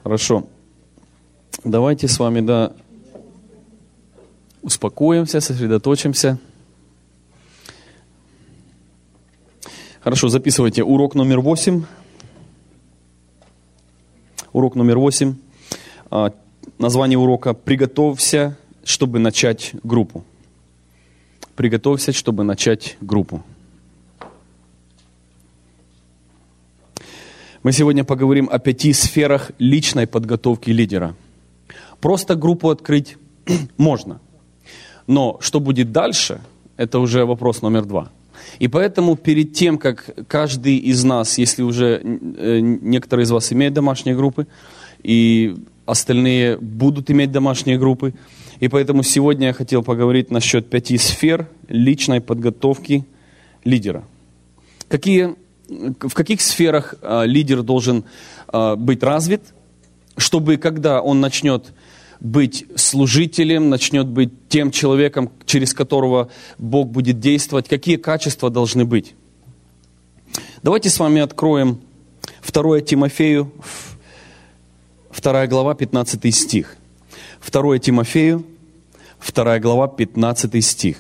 Хорошо. Давайте с вами, успокоимся, сосредоточимся. Хорошо, записывайте урок номер 8. Урок номер 8. Название урока «Приготовься, чтобы начать группу». Приготовься, чтобы начать группу. Мы сегодня поговорим о 5 сферах личной подготовки лидера. Просто группу открыть можно. Но что будет дальше, это уже вопрос номер 2. И поэтому перед тем, как каждый из нас, если уже некоторые из вас имеют домашние группы, и остальные будут иметь домашние группы, и поэтому сегодня я хотел поговорить насчет 5 сфер личной подготовки лидера. В каких сферах лидер должен быть развит, чтобы когда он начнет быть служителем, начнет быть тем человеком, через которого Бог будет действовать, какие качества должны быть? Давайте с вами откроем 2 Тимофею, 2 глава, 15 стих. 2 Тимофею, 2 глава, 15 стих.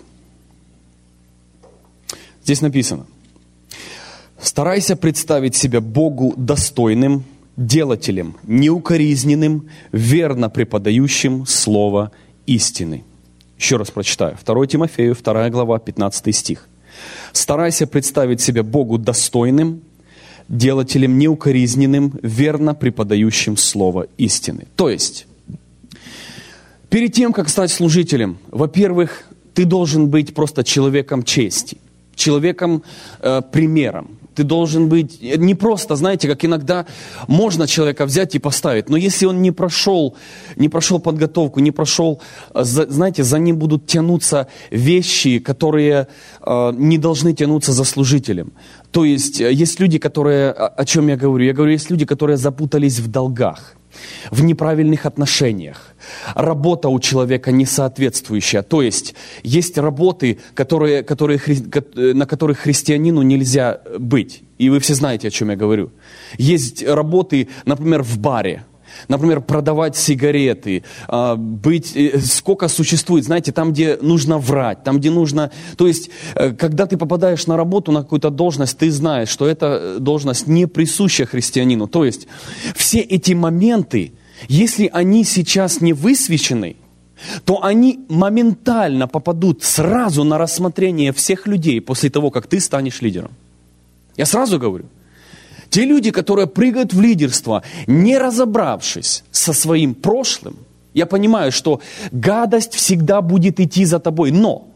Здесь написано: «Старайся представить себя Богу достойным, делателем, неукоризненным, верно преподающим слово истины». Еще раз прочитаю. 2 Тимофею, 2 глава, 15 стих. «Старайся представить себя Богу достойным, делателем неукоризненным, верно преподающим слово истины». То есть, перед тем, как стать служителем, во-первых, ты должен быть просто человеком чести, человеком примером. Ты должен быть не просто, знаете, как иногда можно человека взять и поставить, но если он не прошел подготовку, не прошел, знаете, за ним будут тянуться вещи, которые не должны тянуться за служителем. То есть люди, которые, о чем я говорю? Я говорю, есть люди, которые запутались в долгах, в неправильных отношениях. Работа у человека несоответствующая. То есть работы, на которых христианину нельзя быть. И вы все знаете, о чем я говорю. Есть работы, например, в баре. Например, продавать сигареты, сколько существует, знаете, там, где нужно врать, там, где нужно... То есть, когда ты попадаешь на работу, на какую-то должность, ты знаешь, что эта должность не присуща христианину. То есть, все эти моменты, если они сейчас не высвечены, то они моментально попадут сразу на рассмотрение всех людей после того, как ты станешь лидером. Я сразу говорю. Те люди, которые прыгают в лидерство, не разобравшись со своим прошлым, я понимаю, что гадость всегда будет идти за тобой, но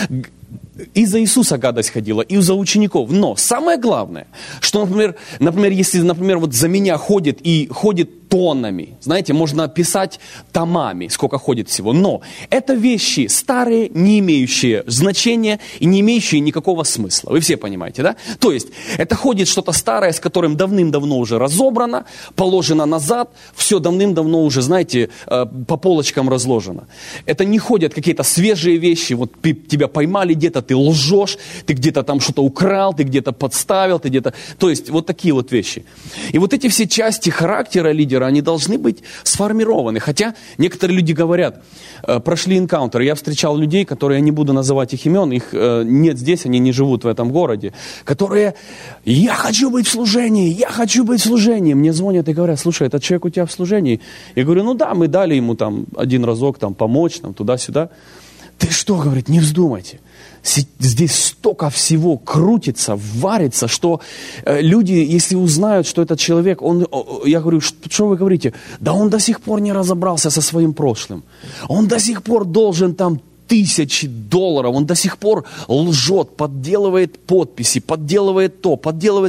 и за Иисуса гадость ходила, и за учеников. Но самое главное, что, например, если, вот за меня ходит тоннами, знаете, можно писать томами, сколько ходит всего. Но это вещи старые, не имеющие значения и не имеющие никакого смысла. Вы все понимаете, да? То есть, это ходит что-то старое, с которым давным-давно уже разобрано, положено назад, все давным-давно уже, знаете, по полочкам разложено. Это не ходят какие-то свежие вещи, вот тебя поймали где-то, ты лжешь, ты где-то там что-то украл, ты где-то подставил, ты где-то... То есть, вот такие вот вещи. И вот эти все части характера лидера, они должны быть сформированы. Хотя некоторые люди говорят, прошли энкаунтеры. Я встречал людей, которые, я не буду называть их имен, их нет здесь, они не живут в этом городе, которые, я хочу быть в служении. Мне звонят и говорят, слушай, этот человек у тебя в служении? Я говорю, мы дали ему там один разок там, помочь, там, туда-сюда. Ты что, говорит, не вздумайте. Здесь столько всего крутится, варится, что люди, если узнают, что этот человек, я говорю, что вы говорите? Да он до сих пор не разобрался со своим прошлым. Он до сих пор должен там $1000, он до сих пор лжет, подделывает подписи, подделывает то.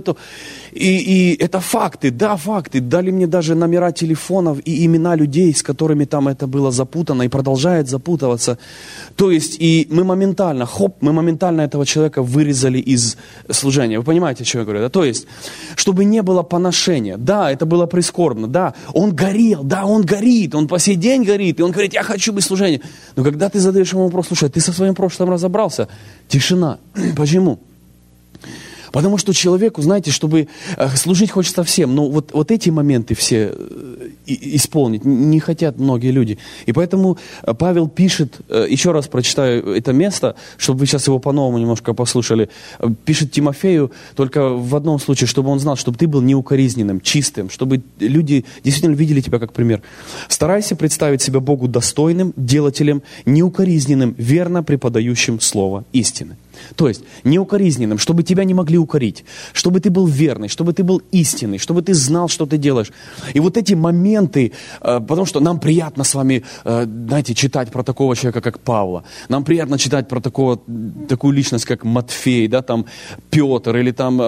И это факты, факты. Дали мне даже номера телефонов и имена людей, с которыми там это было запутано и продолжает запутываться. То есть, и мы моментально этого человека вырезали из служения. Вы понимаете, о чем я говорю? Да? То есть, чтобы не было поношения. Да, это было прискорбно. Да, он горел, он горит, он по сей день горит. И он говорит, я хочу быть в служении. Но когда ты задаешь ему вопрос, слушай, ты со своим прошлым разобрался? Тишина. Почему? Потому что человеку, знаете, чтобы служить хочется всем, но вот эти моменты все исполнить не хотят многие люди. И поэтому Павел пишет, еще раз прочитаю это место, чтобы вы сейчас его по-новому немножко послушали, пишет Тимофею только в одном случае, чтобы он знал, чтобы ты был неукоризненным, чистым, чтобы люди действительно видели тебя как пример. Старайся представить себя Богу достойным, делателем, неукоризненным, верно преподающим слово истины. То есть неукоризненным, чтобы тебя не могли укорить, чтобы ты был верный, чтобы ты был истинный, чтобы ты знал, что ты делаешь. И вот эти моменты, потому что нам приятно с вами, знаете, читать про такого человека, как Павла. Нам приятно читать про такую личность, как Матфей, да, там Петр, или там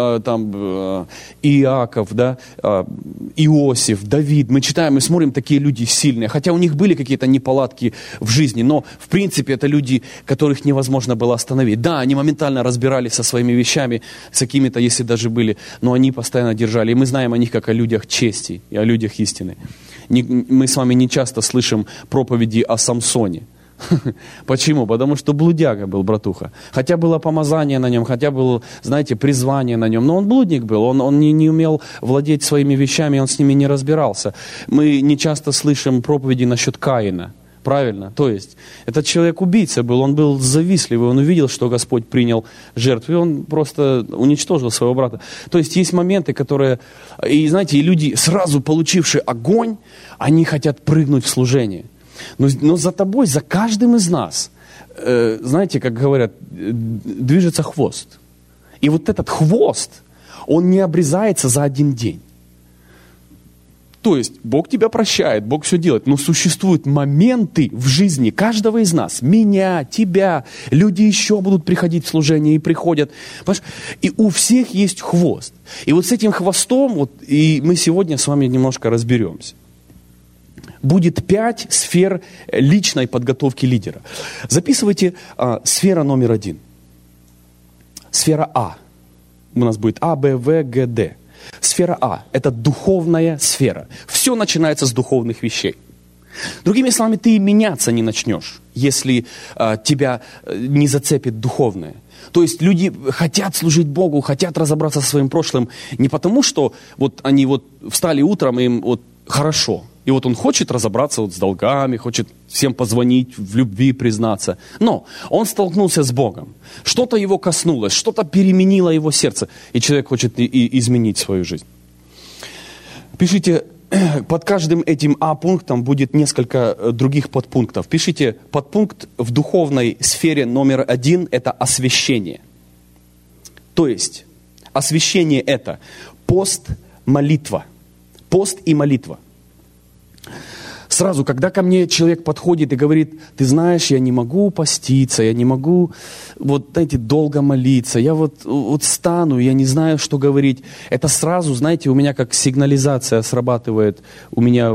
Иаков, да, Иосиф, Давид. Мы читаем и смотрим, такие люди сильные. Хотя у них были какие-то неполадки в жизни, но в принципе это люди, которых невозможно было остановить. Да, они моментально разбирались со своими вещами, с какими-то, если даже были, но они постоянно держали. И мы знаем о них как о людях чести и о людях истины. Мы с вами не часто слышим проповеди о Самсоне. Почему? Потому что блудяга был, братуха. Хотя было помазание на нем, хотя было, знаете, призвание на нем. Но он блудник был, он не умел владеть своими вещами, он с ними не разбирался. Мы не часто слышим проповеди насчет Каина. Правильно? То есть, этот человек убийца был, он был завистливый, он увидел, что Господь принял жертву, и он просто уничтожил своего брата. То есть, есть моменты, которые, и знаете, и люди, сразу получившие огонь, они хотят прыгнуть в служение. Но за тобой, за каждым из нас, знаете, как говорят, движется хвост. И вот этот хвост, он не обрезается за один день. То есть Бог тебя прощает, Бог все делает, но существуют моменты в жизни каждого из нас, меня, тебя, люди еще будут приходить в служение и приходят. Понимаешь? И у всех есть хвост. И вот с этим хвостом, и мы сегодня с вами немножко разберемся. Будет 5 сфер личной подготовки лидера. Записывайте сфера номер 1. Сфера А. У нас будет А, Б, В, Г, Д. Сфера А – это духовная сфера. Все начинается с духовных вещей. Другими словами, ты и меняться не начнешь, если тебя не зацепит духовное. То есть люди хотят служить Богу, хотят разобраться со своим прошлым не потому, что они встали утром, и им хорошо. И он хочет разобраться с долгами, хочет всем позвонить, в любви признаться. Но он столкнулся с Богом. Что-то его коснулось, что-то переменило его сердце. И человек хочет изменить свою жизнь. Пишите, под каждым этим А-пунктом будет несколько других подпунктов. Пишите, подпункт в духовной сфере номер 1 – это освящение. То есть, освящение – это пост, молитва. Пост и молитва. Сразу, когда ко мне человек подходит и говорит, ты знаешь, я не могу поститься, я не могу, долго молиться, я стану, я не знаю, что говорить. Это сразу, знаете, у меня как сигнализация срабатывает, у меня,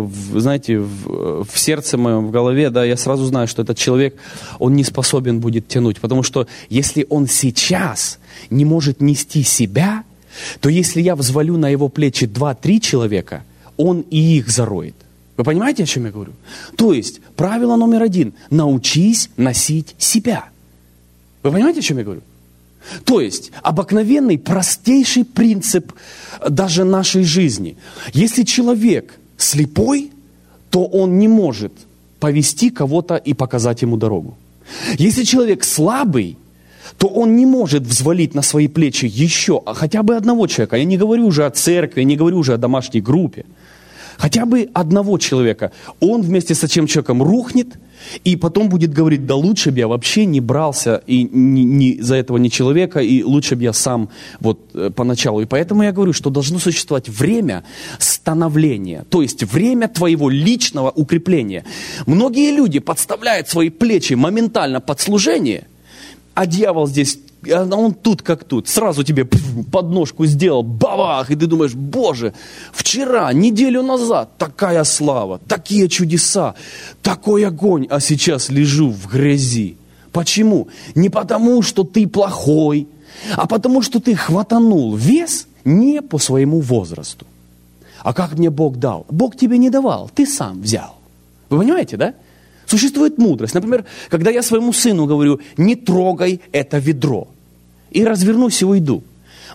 в сердце моем, в голове, да, я сразу знаю, что этот человек, он не способен будет тянуть. Потому что если он сейчас не может нести себя, то если я взвалю на его плечи 2-3 человека, он и их зароет. Вы понимаете, о чем я говорю? То есть, правило номер 1. Научись носить себя. Вы понимаете, о чем я говорю? То есть, обыкновенный, простейший принцип даже нашей жизни. Если человек слепой, то он не может повести кого-то и показать ему дорогу. Если человек слабый, то он не может взвалить на свои плечи еще хотя бы одного человека. Я не говорю уже о церкви, я не говорю уже о домашней группе. Хотя бы одного человека. Он вместе с этим человеком рухнет, и потом будет говорить, да лучше бы я вообще не брался и за этого ни человека, и лучше бы я сам поначалу. И поэтому я говорю, что должно существовать время становления, то есть время твоего личного укрепления. Многие люди подставляют свои плечи моментально под служение, а дьявол здесь, он тут как тут, сразу тебе подножку сделал, бабах, и ты думаешь, Боже, вчера, неделю назад такая слава, такие чудеса, такой огонь, а сейчас лежу в грязи. Почему? Не потому, что ты плохой, а потому, что ты хватанул вес не по своему возрасту. А как мне Бог дал? Бог тебе не давал, ты сам взял. Вы понимаете, да? Существует мудрость. Например, когда я своему сыну говорю, не трогай это ведро, и развернусь и уйду.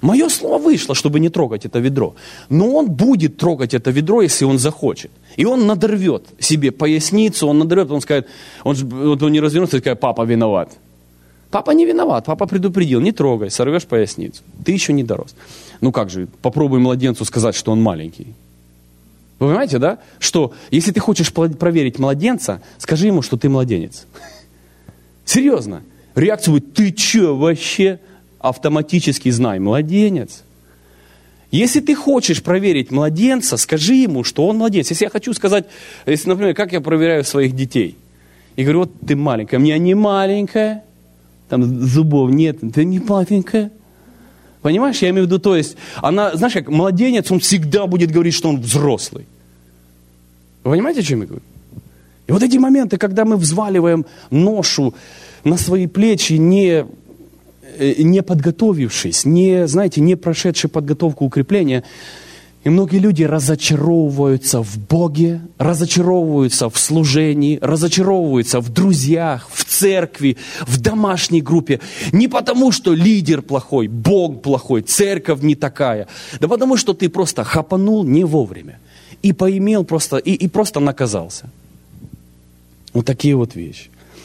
Мое слово вышло, чтобы не трогать это ведро. Но он будет трогать это ведро, если он захочет. И он надорвет себе поясницу, он надорвет, он скажет, он не развернется и скажет, папа виноват. Папа не виноват, папа предупредил, не трогай, сорвешь поясницу. Ты еще не дорос. Ну как же, попробуй младенцу сказать, что он маленький. Вы понимаете, да? Что если ты хочешь проверить младенца, скажи ему, что ты младенец. Серьезно. Реакция будет, ты че вообще? Автоматически знай, младенец. Если ты хочешь проверить младенца, скажи ему, что он младенец. Если я хочу сказать, если, например, как я проверяю своих детей. И говорю, вот ты маленькая. У меня не маленькая. Там зубов нет. Ты не маленькая. Понимаешь, я имею в виду, то есть, она, знаешь, как младенец, он всегда будет говорить, что он взрослый. Вы понимаете, о чем я говорю? И вот эти моменты, когда мы взваливаем ношу на свои плечи, не подготовившись, не прошедшие подготовку укрепления, и многие люди разочаровываются в Боге, разочаровываются в служении, разочаровываются в друзьях, в церкви, в домашней группе. Не потому, что лидер плохой, Бог плохой, церковь не такая. Да потому, что ты просто хапанул не вовремя. И поимел просто, и просто наказался. Вот такие вот вещи.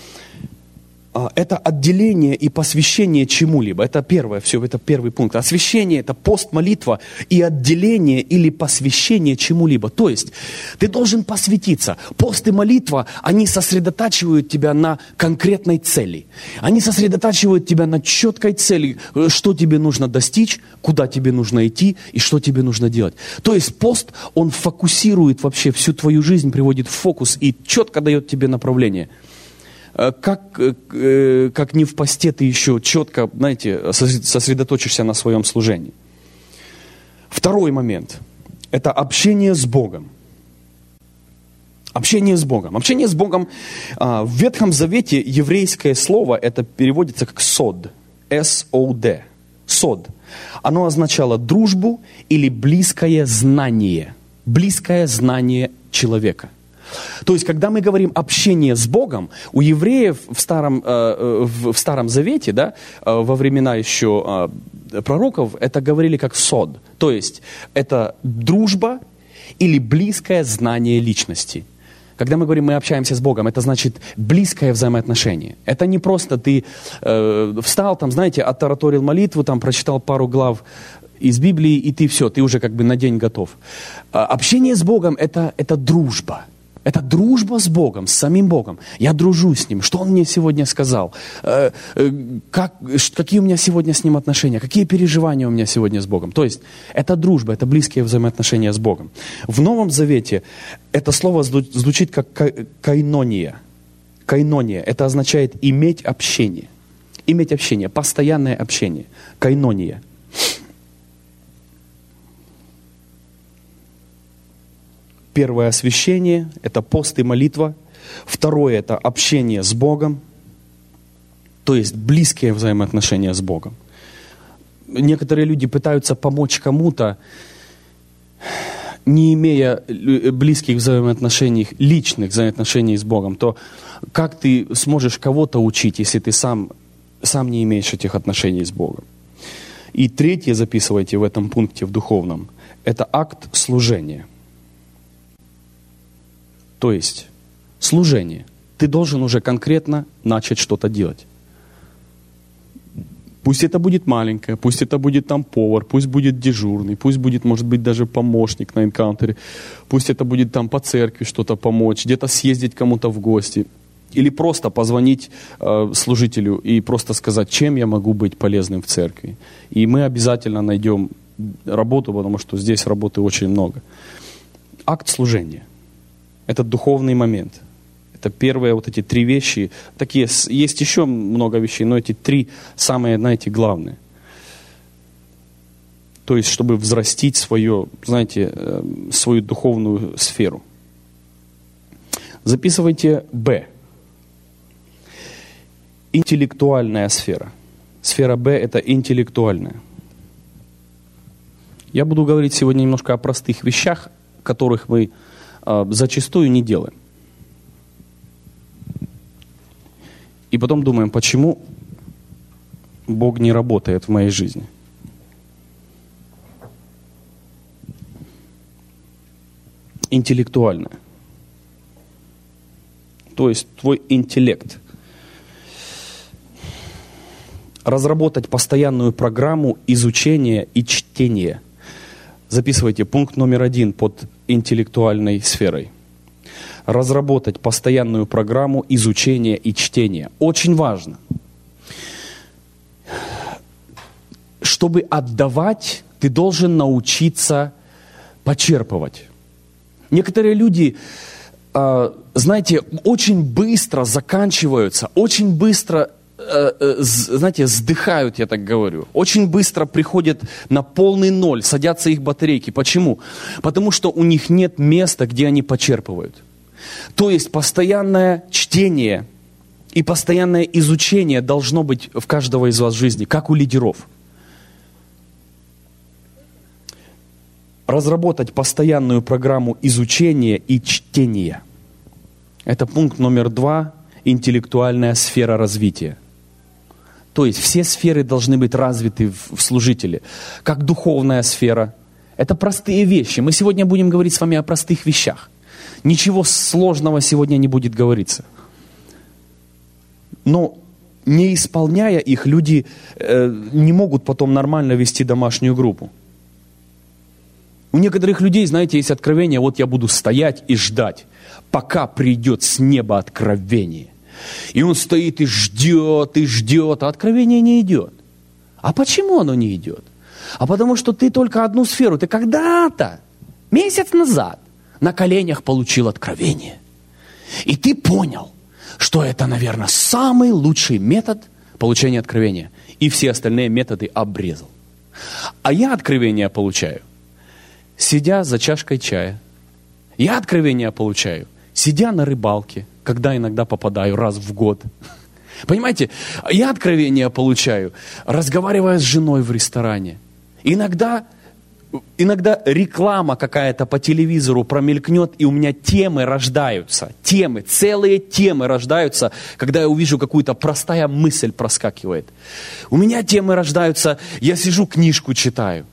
Это отделение и посвящение чему-либо. Это первое, все, это первый пункт. Освящение – это пост, молитва и отделение или посвящение чему-либо. То есть ты должен посвятиться. Пост и молитва, они сосредотачивают тебя на конкретной цели. Они сосредотачивают тебя на четкой цели, что тебе нужно достичь, куда тебе нужно идти и что тебе нужно делать. То есть пост, он фокусирует вообще всю твою жизнь, приводит в фокус и четко дает тебе направление. Как не в посте ты еще четко, знаете, сосредоточишься на своем служении. Второй момент – это общение с Богом. Общение с Богом. Общение с Богом в Ветхом Завете еврейское слово, это переводится как сод. S-O-D. Сод. Оно означало дружбу или близкое знание. Близкое знание человека. То есть, когда мы говорим общение с Богом, у евреев в Старом Завете, да, во времена еще пророков, это говорили как сод. То есть, это дружба или близкое знание личности. Когда мы говорим, мы общаемся с Богом, это значит близкое взаимоотношение. Это не просто ты встал, там, знаете, оттараторил молитву, там, прочитал пару глав из Библии, и ты все, ты уже как бы на день готов. Общение с Богом это дружба. Это дружба с Богом, с самим Богом. Я дружу с Ним. Что Он мне сегодня сказал? Какие у меня сегодня с Ним отношения? Какие переживания у меня сегодня с Богом? То есть, это дружба, это близкие взаимоотношения с Богом. В Новом Завете это слово звучит как кайнония. Кайнония. Это означает иметь общение. Иметь общение, постоянное общение. Кайнония. Первое освящение – это пост и молитва. Второе – это общение с Богом, то есть близкие взаимоотношения с Богом. Некоторые люди пытаются помочь кому-то, не имея близких взаимоотношений, личных взаимоотношений с Богом. То как ты сможешь кого-то учить, если ты сам не имеешь этих отношений с Богом? И третье, записывайте в этом пункте, в духовном, это акт служения. То есть служение. Ты должен уже конкретно начать что-то делать. Пусть это будет маленькое, пусть это будет там повар, пусть будет дежурный, пусть будет, может быть, даже помощник на энкаунтере, пусть это будет там по церкви что-то помочь, где-то съездить кому-то в гости. Или просто позвонить служителю и просто сказать, чем я могу быть полезным в церкви. И мы обязательно найдем работу, потому что здесь работы очень много. Акт служения. Это духовный момент. Это первые вот эти три вещи. Такие, есть еще много вещей, но эти три самые, знаете, главные. То есть, чтобы взрастить свою, знаете, свою духовную сферу. Записывайте Б. Интеллектуальная сфера. Сфера Б – это интеллектуальная. Я буду говорить сегодня немножко о простых вещах, которых мы зачастую не делаем. И потом думаем, почему Бог не работает в моей жизни. интеллектуальная. То есть твой интеллект. Разработать постоянную программу изучения и чтения. Записывайте пункт номер 1 под интеллектуальной сферой. Разработать постоянную программу изучения и чтения. Очень важно. Чтобы отдавать, ты должен научиться почерпывать. Некоторые люди, знаете, очень быстро заканчиваются, очень быстро, знаете, сдыхают, я так говорю. Очень быстро приходят на полный ноль, садятся их батарейки. Почему? Потому что у них нет места, где они почерпывают. То есть постоянное чтение и постоянное изучение должно быть в каждого из вас в жизни, как у лидеров. Разработать постоянную программу изучения и чтения. Это пункт номер 2, интеллектуальная сфера развития. То есть все сферы должны быть развиты в служителе. Как духовная сфера. Это простые вещи. Мы сегодня будем говорить с вами о простых вещах. Ничего сложного сегодня не будет говориться. Но не исполняя их, люди не могут потом нормально вести домашнюю группу. У некоторых людей, знаете, есть откровение, вот я буду стоять и ждать, пока придет с неба откровение. И он стоит и ждет, а откровение не идет. А почему оно не идет? А потому что ты только одну сферу, ты когда-то, месяц назад, на коленях получил откровение. И ты понял, что это, наверное, самый лучший метод получения откровения. И все остальные методы обрезал. А я откровение получаю, сидя за чашкой чая. Я откровение получаю, сидя на рыбалке, когда иногда попадаю раз в год. Понимаете, я откровение получаю, разговаривая с женой в ресторане. Иногда реклама какая-то по телевизору промелькнет, и у меня темы рождаются. Целые темы рождаются, когда я увижу какую-то простая мысль проскакивает. У меня темы рождаются, я сижу, книжку читаю.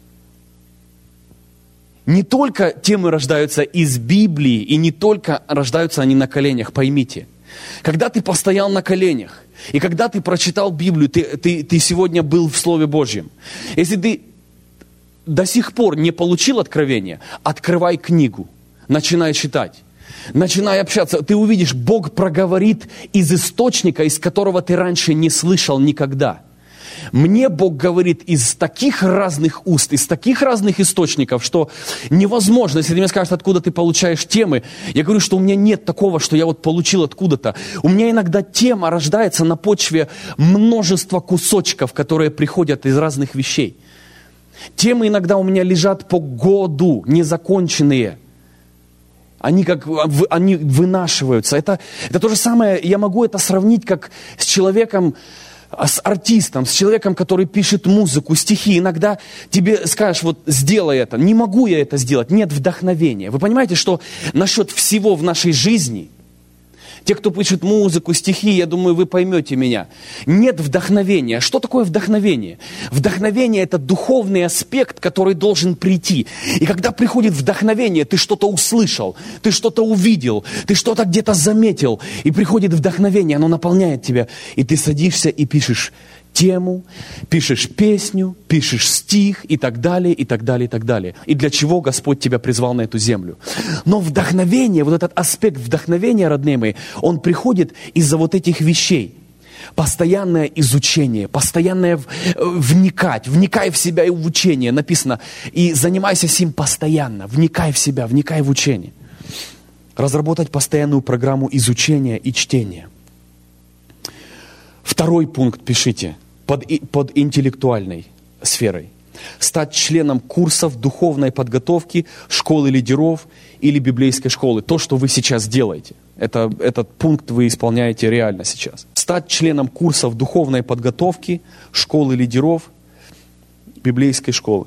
Не только темы рождаются из Библии, и не только рождаются они на коленях, поймите. Когда ты постоял на коленях, и когда ты прочитал Библию, ты сегодня был в Слове Божьем. Если ты до сих пор не получил откровения, открывай книгу, начинай читать, начинай общаться. Ты увидишь, Бог проговорит из источника, из которого ты раньше не слышал никогда. Мне Бог говорит из таких разных уст, из таких разных источников, что невозможно, если ты мне скажешь, откуда ты получаешь темы, я говорю, что у меня нет такого, что я вот получил откуда-то. У меня иногда тема рождается на почве множества кусочков, которые приходят из разных вещей. Темы иногда у меня лежат по году, незаконченные. Они вынашиваются. Это то же самое, я могу это сравнить как с человеком, с артистом, с человеком, который пишет музыку, стихи. Иногда тебе скажешь, вот сделай это. Не могу я это сделать, нет вдохновения. Вы понимаете, что насчет всего в нашей жизни, те, кто пишет музыку, стихи, я думаю, вы поймете меня. Нет вдохновения. Что такое вдохновение? Вдохновение – это духовный аспект, который должен прийти. И когда приходит вдохновение, ты что-то услышал, ты что-то увидел, ты что-то где-то заметил. И приходит вдохновение, оно наполняет тебя. И ты садишься и пишешь тему, пишешь песню, пишешь стих и так далее, и так далее, и так далее. И для чего Господь тебя призвал на эту землю. Но вдохновение, вот этот аспект вдохновения, родные мои, он приходит из-за вот этих вещей. Постоянное изучение, постоянное вникай в себя и в учение. Написано, и занимайся сим постоянно, вникай в себя, вникай в учение. Разработать постоянную программу изучения и чтения. Второй пункт пишите под интеллектуальной сферой. Стать членом курсов духовной подготовки, школы лидеров или библейской школы. То, что вы сейчас делаете. Этот пункт вы исполняете реально сейчас. Стать членом курсов духовной подготовки, школы лидеров, библейской школы.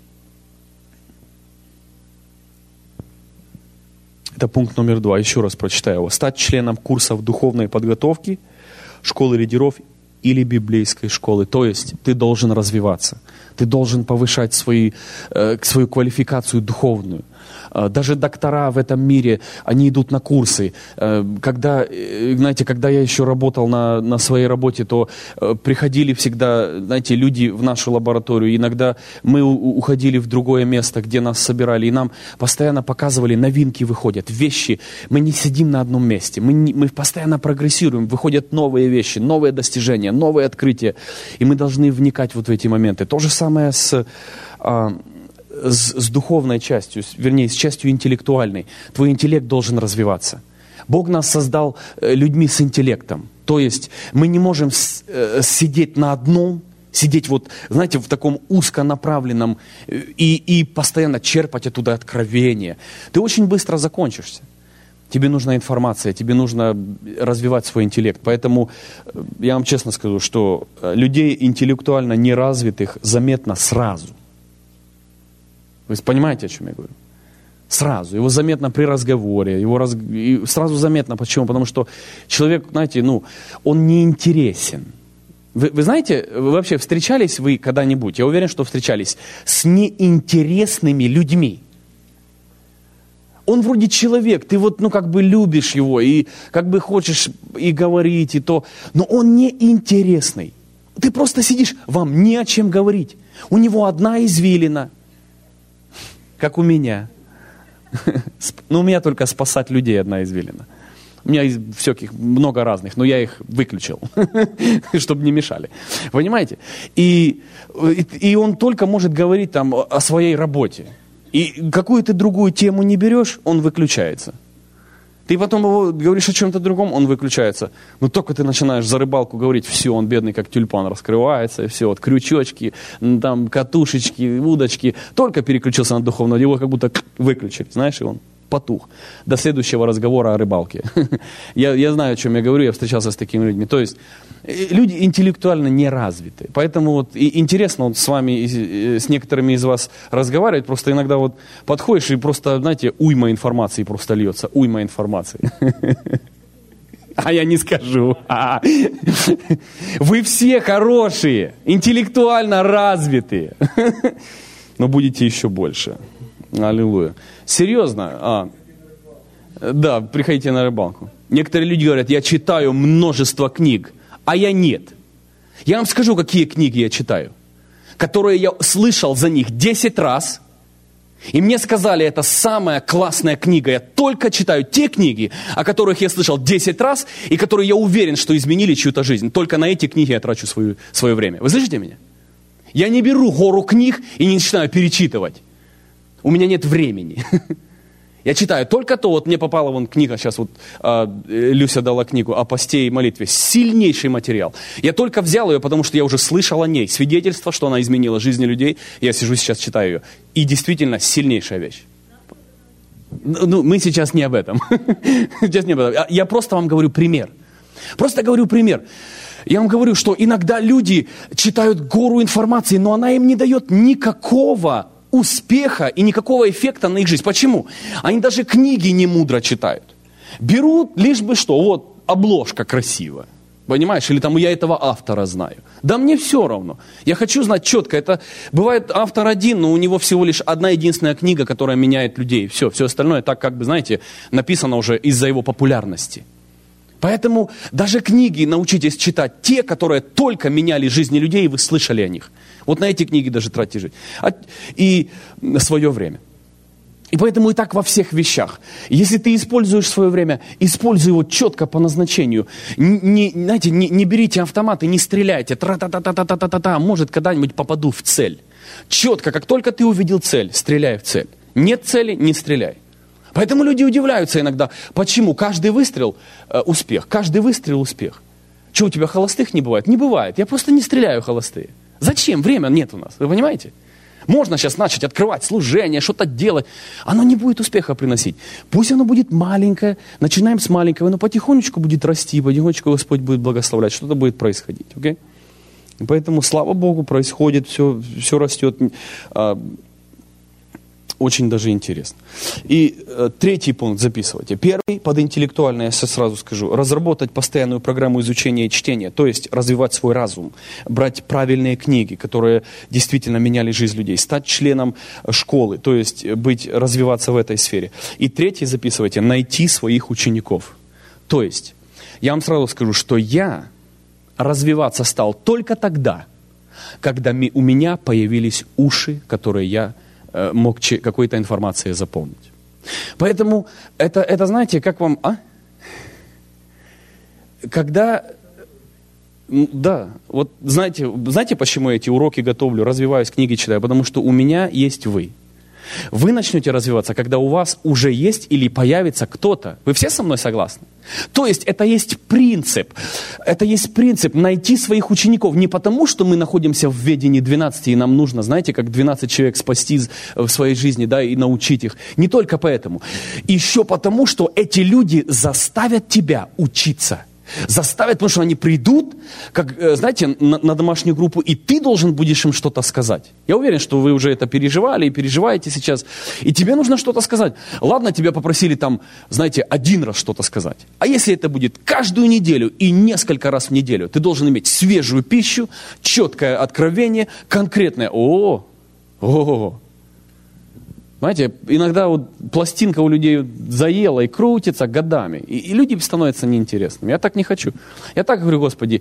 Это пункт номер 2. Еще раз прочитаю его. Стать членом курсов духовной подготовки, школы лидеров или библейской школы. То есть ты должен развиваться. Ты должен повышать свою квалификацию духовную. Даже доктора в этом мире, они идут на курсы. Когда я еще работал на своей работе, то приходили всегда, знаете, люди в нашу лабораторию. Иногда мы уходили в другое место, где нас собирали, и нам постоянно показывали, новинки выходят, вещи. Мы не сидим на одном месте, мы постоянно прогрессируем, выходят новые вещи, новые достижения, новые открытия. И мы должны вникать вот в эти моменты. То же самое с духовной частью, вернее, с частью интеллектуальной. Твой интеллект должен развиваться. Бог нас создал людьми с интеллектом. То есть мы не можем сидеть на одном, сидеть вот, знаете, в таком узконаправленном и постоянно черпать оттуда откровения. Ты очень быстро закончишься. Тебе нужна информация, тебе нужно развивать свой интеллект. Поэтому я вам честно скажу, что людей интеллектуально неразвитых заметно сразу. Вы понимаете, о чем я говорю? Сразу. Его заметно при разговоре. И сразу заметно. Почему? Потому что человек, знаете, он неинтересен. Вы знаете, вы вообще встречались вы когда-нибудь, я уверен, что встречались, с неинтересными людьми? Он вроде человек, ты любишь его, и хочешь и говорить, и то, но он неинтересный. Ты просто сидишь, вам не о чем говорить. У него одна извилина. Как у меня. У меня только спасать людей одна извилина. У меня всяких много разных, но я их выключил, чтобы не мешали. Понимаете? И он только может говорить там о своей работе. И какую ты другую тему не берешь, он выключается. Ты потом его говоришь о чем-то другом, он выключается. Но только ты начинаешь за рыбалку говорить, все, он бедный, как тюльпан, раскрывается, и все, вот крючочки, там катушечки, удочки. Только переключился на духовное, его как будто выключили, знаешь, и он потух. До следующего разговора о рыбалке. Я знаю, о чем я говорю, я встречался с такими людьми. То есть люди интеллектуально не развиты. Поэтому вот и интересно вот с вами, с некоторыми из вас разговаривать. Просто иногда вот подходишь и просто, знаете, уйма информации просто льется. Уйма информации. А я не скажу. Вы все хорошие, интеллектуально развитые. Но будете еще больше. Аллилуйя. Серьезно? Да, приходите на рыбалку. Некоторые люди говорят, я читаю множество книг, а я нет. Я вам скажу, какие книги я читаю, которые я слышал за них 10 раз, и мне сказали, это самая классная книга. Я только читаю те книги, о которых я слышал 10 раз, и которые я уверен, что изменили чью-то жизнь. Только на эти книги я трачу свое время. Вы слышите меня? Я не беру гору книг и не начинаю перечитывать. У меня нет времени. Я читаю только то, вот мне попала вон книга, сейчас вот Люся дала книгу о посте и молитве, сильнейший материал. Я только взял ее, потому что я уже слышал о ней, свидетельство, что она изменила жизни людей. Я сижу сейчас, читаю ее. И действительно сильнейшая вещь. Мы сейчас не об этом. Сейчас не об этом. Я просто вам говорю пример. Просто говорю пример. Я вам говорю, что иногда люди читают гору информации, но она им не дает никакого успеха и никакого эффекта на их жизнь. Почему? Они даже книги не мудро читают. Берут лишь бы что, вот обложка красивая. Понимаешь? Или там я этого автора знаю. Да мне все равно. Я хочу знать четко. Это бывает автор один, но у него всего лишь одна единственная книга, которая меняет людей. Все остальное так как бы, знаете, написано уже из-за его популярности. Поэтому даже книги научитесь читать те, которые только меняли жизни людей, и вы слышали о них. Вот на эти книги даже тратьте жизнь. И свое время. И поэтому и так во всех вещах. Если ты используешь свое время, используй его четко по назначению. Не берите автомат и не стреляйте. Тра-та-та-та-та-та-та-та. Может, когда-нибудь попаду в цель. Четко, как только ты увидел цель, стреляй в цель. Нет цели, не стреляй. Поэтому люди удивляются иногда, почему каждый выстрел успех, каждый выстрел успех. Что, у тебя холостых не бывает? Не бывает, я просто не стреляю холостые. Зачем? Время нет у нас, вы понимаете? Можно сейчас начать открывать служение, что-то делать. Оно не будет успеха приносить. Пусть оно будет маленькое, начинаем с маленького, но потихонечку будет расти, потихонечку Господь будет благословлять, что-то будет происходить. Okay? И поэтому, слава Богу, происходит, все растет. Очень даже интересно. И третий пункт записывайте. Первый, под интеллектуальное, я сразу скажу, разработать постоянную программу изучения и чтения, то есть развивать свой разум, брать правильные книги, которые действительно меняли жизнь людей, стать членом школы, то есть развиваться в этой сфере. И третий, записывайте, найти своих учеников. То есть, я вам сразу скажу, что я развиваться стал только тогда, когда у меня появились уши, которые я мог какой-то информацией заполнить. Поэтому это знаете, как вам... Когда... Да, вот знаете, почему я эти уроки готовлю, развиваюсь, книги читаю? Потому что у меня есть вы. Вы начнете развиваться, когда у вас уже есть или появится кто-то. Вы все со мной согласны? То есть это есть принцип. Это есть принцип найти своих учеников. Не потому, что мы находимся в ведении 12, и нам нужно, знаете, как 12 человек спасти в своей жизни, да, и научить их. Не только поэтому. Еще потому, что эти люди заставят тебя учиться. Заставят, потому что они придут, как, знаете, на домашнюю группу, и ты должен будешь им что-то сказать. Я уверен, что вы уже это переживали и переживаете сейчас. И тебе нужно что-то сказать. Ладно, тебя попросили там, знаете, один раз что-то сказать. А если это будет каждую неделю и несколько раз в неделю, ты должен иметь свежую пищу, четкое откровение, конкретное. Знаете, иногда вот пластинка у людей заела и крутится годами. И люди становятся неинтересными. Я так не хочу. Я так говорю, Господи,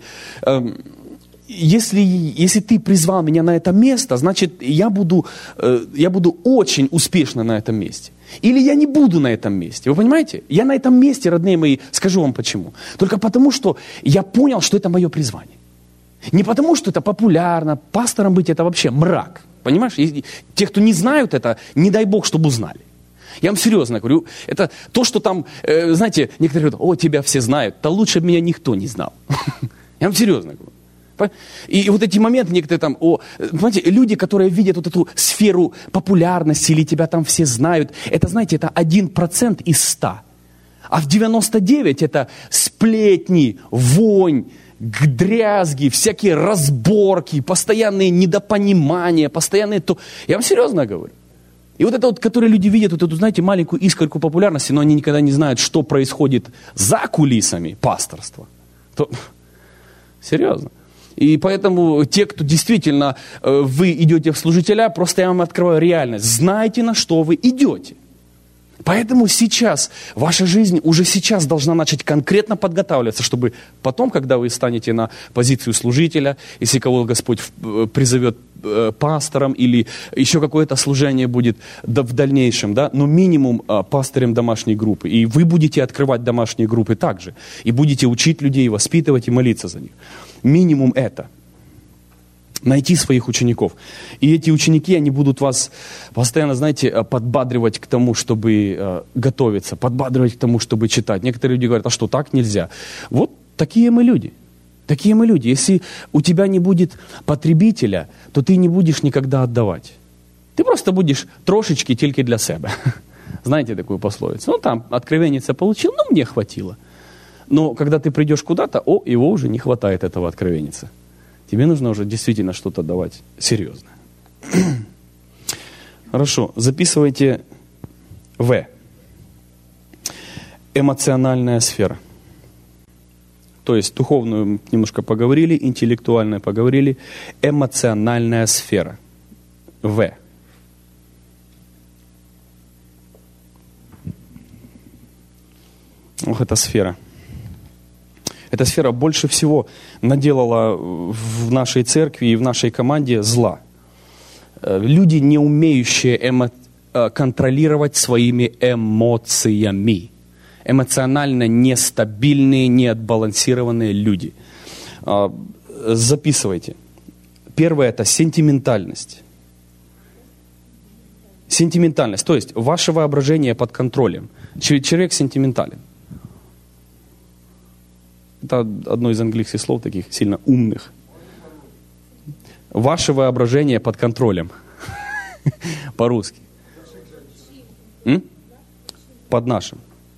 если Ты призвал меня на это место, значит, я буду очень успешно на этом месте. Или я не буду на этом месте. Вы понимаете? Я на этом месте, родные мои, скажу вам почему. Только потому, что я понял, что это мое призвание. Не потому, что это популярно. Пастором быть это вообще мрак. Понимаешь? И те, кто не знают это, не дай Бог, чтобы узнали. Я вам серьезно говорю, это то, что там, знаете, некоторые говорят, тебя все знают, да лучше бы меня никто не знал. Я вам серьезно говорю. И вот эти моменты, некоторые там, понимаете, люди, которые видят вот эту сферу популярности, или тебя там все знают, это, знаете, это 1% из 100. А в 99 это сплетни, вонь, дрязги, всякие разборки, постоянные недопонимания, постоянные то... Я вам серьезно говорю. И вот это вот, которые люди видят, вот эту, знаете, маленькую искорку популярности, но они никогда не знают, что происходит за кулисами пасторства. Серьезно. И поэтому те, кто действительно, вы идете в служителя, просто я вам открываю реальность. Знайте, на что вы идете. Поэтому сейчас, ваша жизнь уже сейчас должна начать конкретно подготавливаться, чтобы потом, когда вы станете на позицию служителя, если кого Господь призовет пастором или еще какое-то служение будет в дальнейшем, да, но минимум пастырем домашней группы. И вы будете открывать домашние группы также. И будете учить людей, воспитывать и молиться за них. Минимум это. Найти своих учеников. И эти ученики, они будут вас постоянно, знаете, подбадривать к тому, чтобы готовиться, подбадривать к тому, чтобы читать. Некоторые люди говорят, а что, так нельзя? Вот такие мы люди. Такие мы люди. Если у тебя не будет потребителя, то ты не будешь никогда отдавать. Ты просто будешь трошечки только для себя. Знаете такую пословицу? Там откровенница получил, мне хватило. Но когда ты придешь куда-то, его уже не хватает, этого откровенница. Тебе нужно уже действительно что-то давать серьезное. Хорошо, записывайте В. Эмоциональная сфера. То есть духовную немножко поговорили, интеллектуальную поговорили. Эмоциональная сфера. В. Эта сфера. Эта сфера больше всего наделала в нашей церкви и в нашей команде зла. Люди, не умеющие контролировать своими эмоциями. Эмоционально нестабильные, неотбалансированные люди. Записывайте. Первое – это сентиментальность. Сентиментальность, то есть ваше воображение под контролем. Человек сентиментален. Это одно из английских слов, таких сильно умных. Ваше воображение под контролем. По-русски. Под нашим.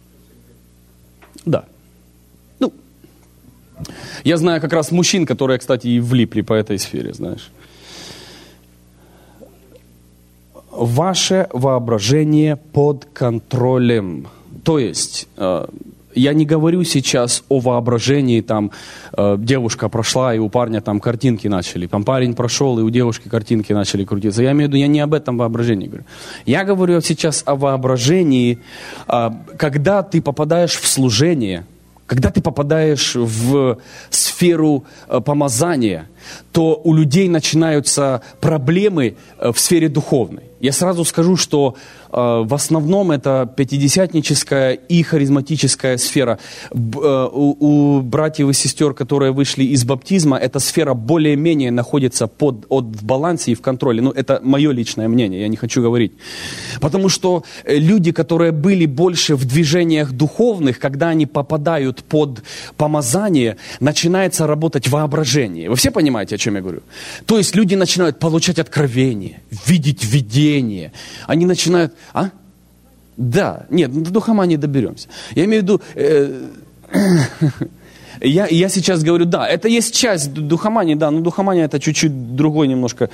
Да. Я знаю как раз мужчин, которые, кстати, и влипли по этой сфере, знаешь. ваше воображение под контролем. То есть, я не говорю сейчас о воображении, там, девушка прошла, и у парня там картинки начали. Там парень прошел, и у девушки картинки начали крутиться. Я имею в виду, я не об этом воображении говорю. Я говорю сейчас о воображении, когда ты попадаешь в служение, когда ты попадаешь в сферу помазания, то у людей начинаются проблемы в сфере духовной. Я сразу скажу, что в основном это пятидесятническая и харизматическая сфера. У братьев и сестер, которые вышли из баптизма, эта сфера более-менее находится в балансе и в контроле. Ну, это мое личное мнение, я не хочу говорить. Потому что люди, которые были больше в движениях духовных, когда они попадают под помазание, начинается работать воображение. Вы все понимаете, о чем я говорю? То есть люди начинают получать откровение, видеть видение. Они начинают... Да, нет, до духомании доберемся. Я имею в виду... Я сейчас говорю, да, это есть часть духомании, да, но духомания это чуть-чуть другой немножко...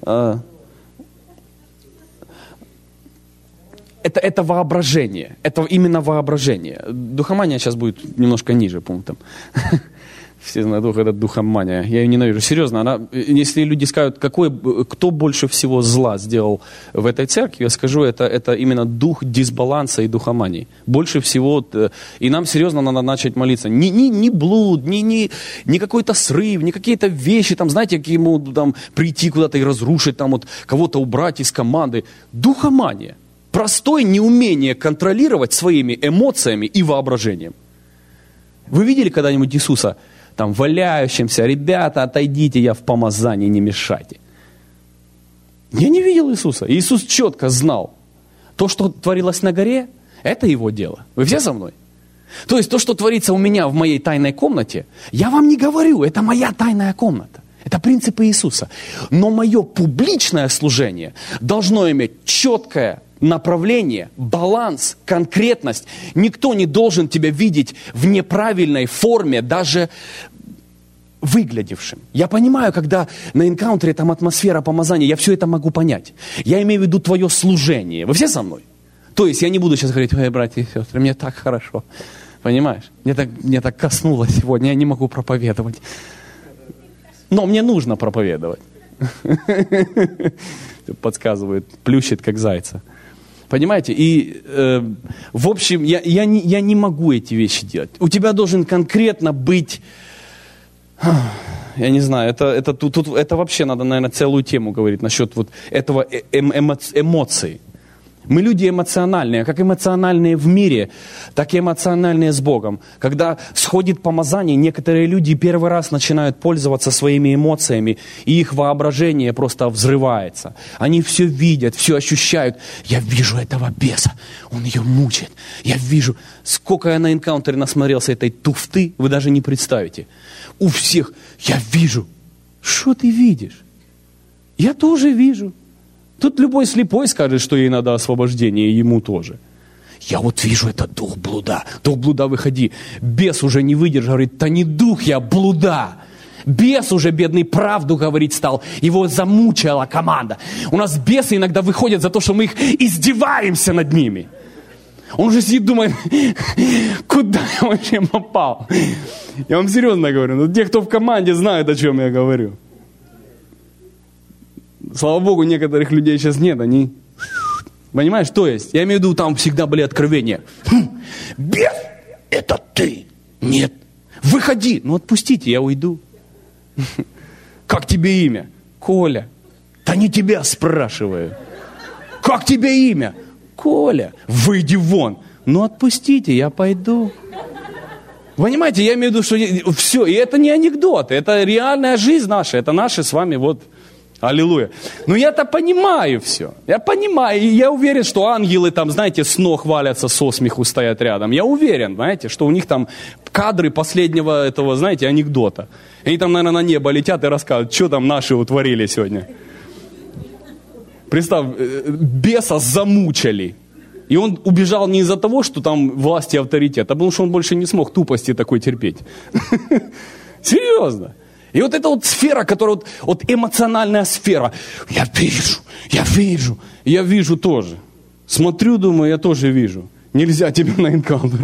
Это воображение, это именно воображение. Духомания сейчас будет немножко ниже пунктом. Все знают, это духомания. Я ее ненавижу. Серьезно, если люди скажут, кто больше всего зла сделал в этой церкви, я скажу, это именно дух дисбаланса и духомании. Больше всего, и нам серьезно надо начать молиться. Не блуд, не какой-то срыв, не какие-то вещи, там, знаете, какие могут там, прийти куда-то и разрушить, там, вот, кого-то убрать из команды. Духомания. Простое неумение контролировать своими эмоциями и воображением. Вы видели когда-нибудь Иисуса там валяющимся? Ребята, отойдите, я в помазании, не мешайте. Я не видел Иисуса. Иисус четко знал, то, что творилось на горе, это его дело. Вы все со мной? То есть то, что творится у меня в моей тайной комнате, я вам не говорю, это моя тайная комната. Это принципы Иисуса. Но мое публичное служение должно иметь четкое направление, баланс, конкретность. Никто не должен тебя видеть в неправильной форме, даже выглядевшим. Я понимаю, когда на энкаунтере там атмосфера помазания, я все это могу понять. Я имею в виду твое служение. Вы все со мной? То есть я не буду сейчас говорить, ой, братья и сестры, мне так хорошо. Понимаешь? Мне так коснуло сегодня, я не могу проповедовать. Но мне нужно проповедовать. Подсказывает, плющит как зайца. Понимаете? И, в общем, я не могу эти вещи делать. У тебя должен конкретно быть, я не знаю, это вообще надо, наверное, целую тему говорить насчет вот этого эмоций. Мы люди эмоциональные, как эмоциональные в мире, так и эмоциональные с Богом. Когда сходит помазание, некоторые люди первый раз начинают пользоваться своими эмоциями, и их воображение просто взрывается. Они все видят, все ощущают. Я вижу этого беса, он ее мучает. Я вижу, сколько я на энкаунтере насмотрелся этой туфты, вы даже не представите. У всех я вижу. Что ты видишь? Я тоже вижу. Тут любой слепой скажет, что ей надо освобождение, и ему тоже. Я вот вижу, это дух блуда. Дух блуда, выходи. Бес уже не выдержал, говорит, да не дух я, блуда. Бес уже, бедный, правду говорить стал. Его замучила команда. У нас бесы иногда выходят за то, что мы их издеваемся над ними. Он уже сидит, думает, куда я вообще попал? Я вам серьезно говорю. Но те, кто в команде, знают, о чем я говорю. Слава Богу, некоторых людей сейчас нет, они... Понимаешь, то есть, я имею в виду, там всегда были откровения. Бес, это ты? Нет. Выходи. Ну, отпустите, я уйду. Как тебе имя? Коля. Да не тебя спрашиваю. Как тебе имя? Коля. Выйди вон. Ну, отпустите, я пойду. Понимаете, я имею в виду, что все, и это не анекдот, это реальная жизнь наша, это наши с вами вот... Аллилуйя. Но я-то понимаю все. Я понимаю. И я уверен, что ангелы там, знаете, с ног валятся, со смеху стоят рядом. Я уверен, знаете, что у них там кадры последнего этого, знаете, анекдота. Они там, наверное, на небо летят и рассказывают, что там наши утворили сегодня. Представь, беса замучили. И он убежал не из-за того, что там власть и авторитет, а потому что он больше не смог тупости такой терпеть. Серьезно. И вот эта вот сфера, которая вот эмоциональная сфера. Я вижу тоже. Смотрю, думаю, я тоже вижу. Нельзя тебя на энкаунтер.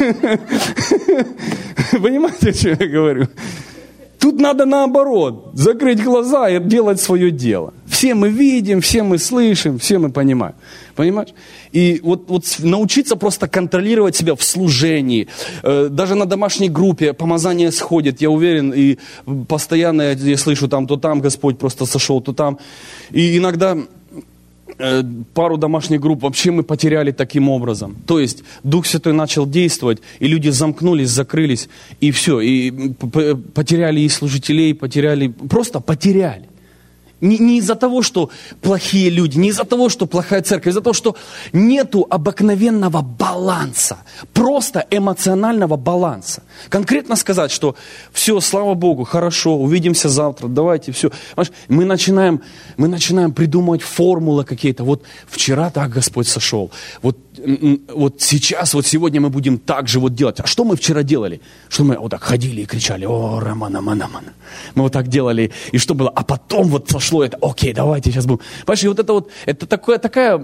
Понимаете, о чем я говорю? Тут надо наоборот, закрыть глаза и делать свое дело. Все мы видим, все мы слышим, все мы понимаем. Понимаешь? И вот научиться просто контролировать себя в служении. Даже на домашней группе помазание сходит, я уверен, и постоянно я слышу там, то там Господь просто сошел, то там. И иногда пару домашних групп вообще мы потеряли таким образом. То есть Дух Святой начал действовать, и люди замкнулись, закрылись, и все. И потеряли и служителей, просто потеряли. Не из-за того, что плохие люди, не из-за того, что плохая церковь, из-за того, что нету обыкновенного баланса, просто эмоционального баланса. Конкретно сказать, что все, слава Богу, хорошо, увидимся завтра, давайте, все. Мы начинаем придумывать формулы какие-то. Вот вчера так Господь сошел, вот сейчас, вот сегодня мы будем так же вот делать. А что мы вчера делали? Что мы вот так ходили и кричали, о, Романа, мана. Мы вот так делали, и что было? А потом вот сошло это, окей, давайте сейчас будем. Понимаешь, и вот это такая...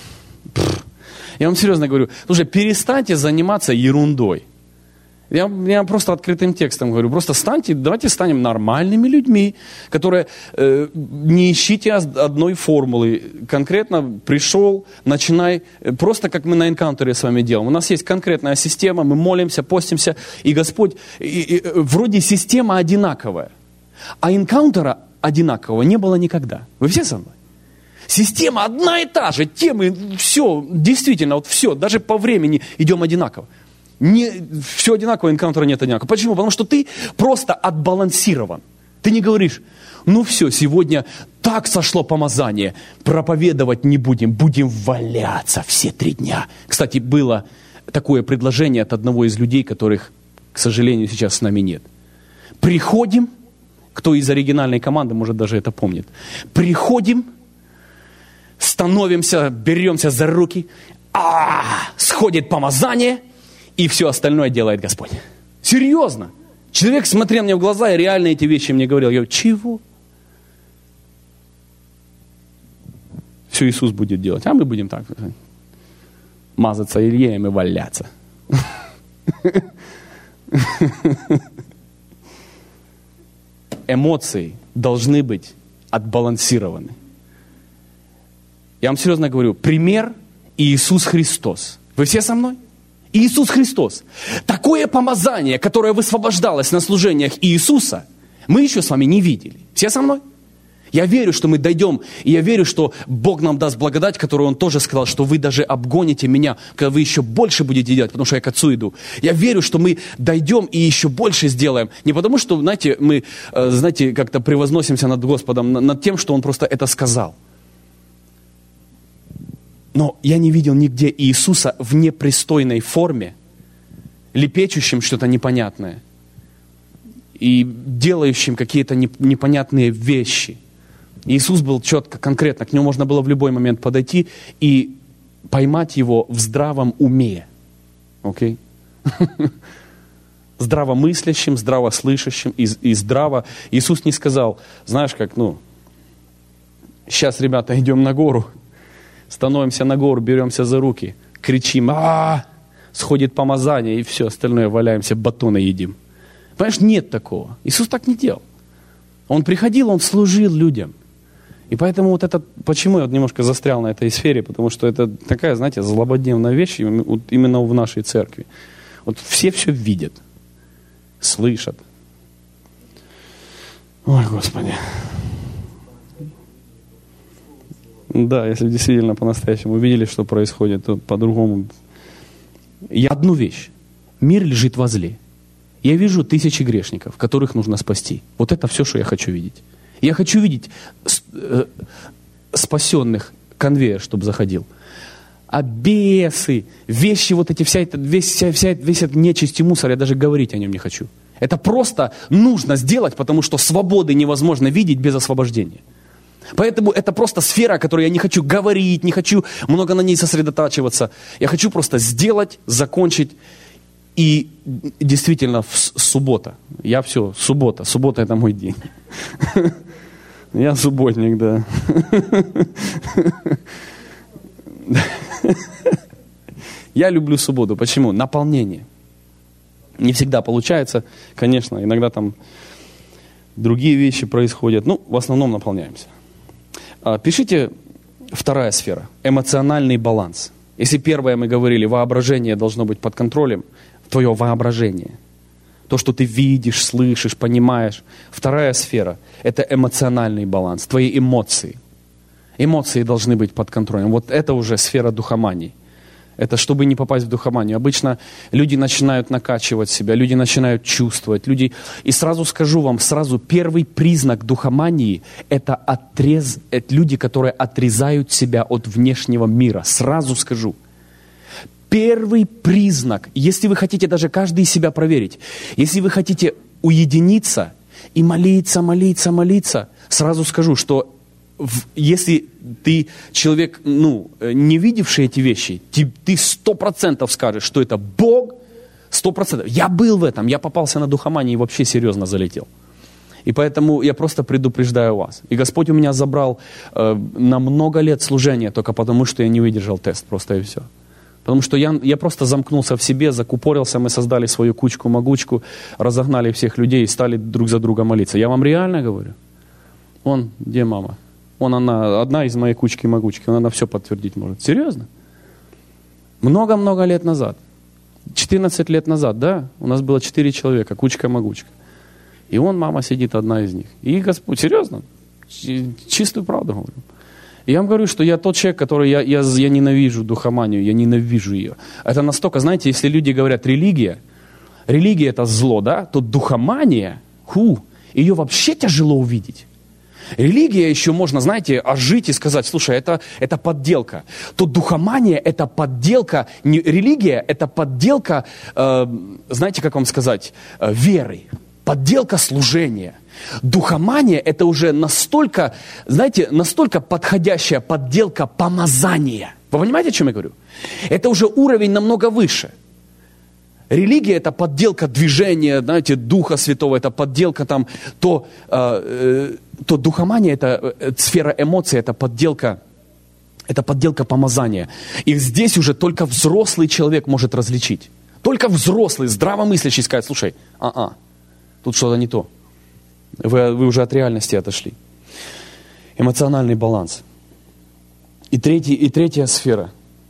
Я вам серьезно говорю, слушай, перестаньте заниматься ерундой. Я просто открытым текстом говорю, просто давайте станем нормальными людьми, которые не ищите одной формулы. Конкретно пришел, начинай, просто как мы на энкаунтере с вами делаем. У нас есть конкретная система, мы молимся, постимся, и Господь, вроде система одинаковая, а энкаунтера одинакового не было никогда. Вы все со мной? Система одна и та же, темы, все, действительно, вот все, даже по времени идем одинаково. Все одинаково, энкаунтера нет одинаково. Почему? Потому что ты просто отбалансирован. Ты не говоришь, ну все, сегодня так сошло помазание, проповедовать не будем, будем валяться все 3 дня. Кстати, было такое предложение от одного из людей, которых, к сожалению, сейчас с нами нет. Приходим, кто из оригинальной команды, может, даже это помнит. Приходим, становимся, беремся за руки, сходит помазание, и все остальное делает Господь. Серьезно. Человек смотрел мне в глаза и реально эти вещи мне говорил. Я говорю, чего? Все Иисус будет делать, а мы будем так мазаться Ильеем и валяться. Эмоции должны быть отбалансированы. Я вам серьезно говорю, пример Иисус Христос. Вы все со мной? Иисус Христос. Такое помазание, которое высвобождалось на служениях Иисуса, мы еще с вами не видели. Все со мной? Я верю, что мы дойдем, и я верю, что Бог нам даст благодать, которую Он тоже сказал, что вы даже обгоните меня, когда вы еще больше будете делать, потому что я к Отцу иду. Я верю, что мы дойдем и еще больше сделаем. Не потому, что, знаете, мы, как-то превозносимся над Господом, над тем, что Он просто это сказал. Но я не видел нигде Иисуса в непристойной форме, лепечущим что-то непонятное и делающим какие-то непонятные вещи. Иисус был четко, конкретно, к нему можно было в любой момент подойти и поймать его в здравом уме. Окей? Здравомыслящим, здравослышащим и здраво. Иисус не сказал, знаешь как, сейчас, ребята, идем на гору, становимся на гору, беремся за руки, кричим, сходит помазание, и все остальное валяемся, батоны едим. Понимаешь, нет такого. Иисус так не делал. Он приходил, Он служил людям. И поэтому почему я немножко застрял на этой сфере, потому что это такая, знаете, злободневная вещь именно в нашей церкви. Вот все видят, слышат. Ой, Господи. Да, если действительно по-настоящему увидели, что происходит, то по-другому. Одну вещь. Мир лежит возле. Я вижу 1000 грешников, которых нужно спасти. Вот это все, что я хочу видеть. Я хочу видеть спасенных, конвейер, чтобы заходил. А бесы, вещи вот эти, весь этот нечисть и мусор, я даже говорить о нем не хочу. Это просто нужно сделать, потому что свободы невозможно видеть без освобождения. Поэтому это просто сфера, о которой я не хочу говорить, не хочу много на ней сосредотачиваться. Я хочу просто сделать, закончить И действительно, суббота. Суббота это мой день. Я субботник, да. Я люблю субботу. Почему? Наполнение. Не всегда получается, конечно, иногда там другие вещи происходят. В основном наполняемся. Пишите вторая сфера. Эмоциональный баланс. Если первое мы говорили, воображение должно быть под контролем, твое воображение. То, что ты видишь, слышишь, понимаешь. Вторая сфера – это эмоциональный баланс, твои эмоции. Эмоции должны быть под контролем. Вот это уже сфера духомании. Это чтобы не попасть в духоманию. Обычно люди начинают накачивать себя, люди начинают чувствовать. И сразу скажу вам, первый признак духомании – это люди, которые отрезают себя от внешнего мира. Сразу скажу. Первый признак, если вы хотите даже каждый себя проверить, если вы хотите уединиться и молиться, сразу скажу, что если ты человек, не видевший эти вещи, ты 100% скажешь, что это Бог, 100%. Я был в этом, я попался на духомании и вообще серьезно залетел. И поэтому я просто предупреждаю вас. И Господь у меня забрал на много лет служения только потому, что я не выдержал тест, просто и все. Потому что я просто замкнулся в себе, закупорился, мы создали свою кучку-могучку, разогнали всех людей и стали друг за друга молиться. Я вам реально говорю. Где мама? Она одна из моей кучки-могучки, она все подтвердить может. Серьезно? Много-много лет назад, 14 лет назад, да, у нас было 4 человека, кучка-могучка. И мама сидит, одна из них. И Господь, серьезно, чистую правду говорю. И я вам говорю, что я тот человек, который, я ненавижу духоманию, я ненавижу ее. Это настолько, знаете, если люди говорят религия это зло, да, то духомания, ее вообще тяжело увидеть. Религия еще можно, знаете, ожить и сказать, слушай, это подделка. То духомания это подделка, не религия, это подделка, знаете, как вам сказать, веры, подделка служения. Духомания это уже настолько, знаете, настолько подходящая подделка помазания. Вы понимаете, о чем я говорю? Это уже уровень намного выше. Религия это подделка движения, знаете, Духа Святого, это подделка там, то духомания это сфера эмоций, это подделка помазания. И здесь уже только взрослый человек может различить. Только взрослый, здравомыслящий сказать, слушай, тут что-то не то. Вы уже от реальности отошли. Эмоциональный баланс. И третья сфера,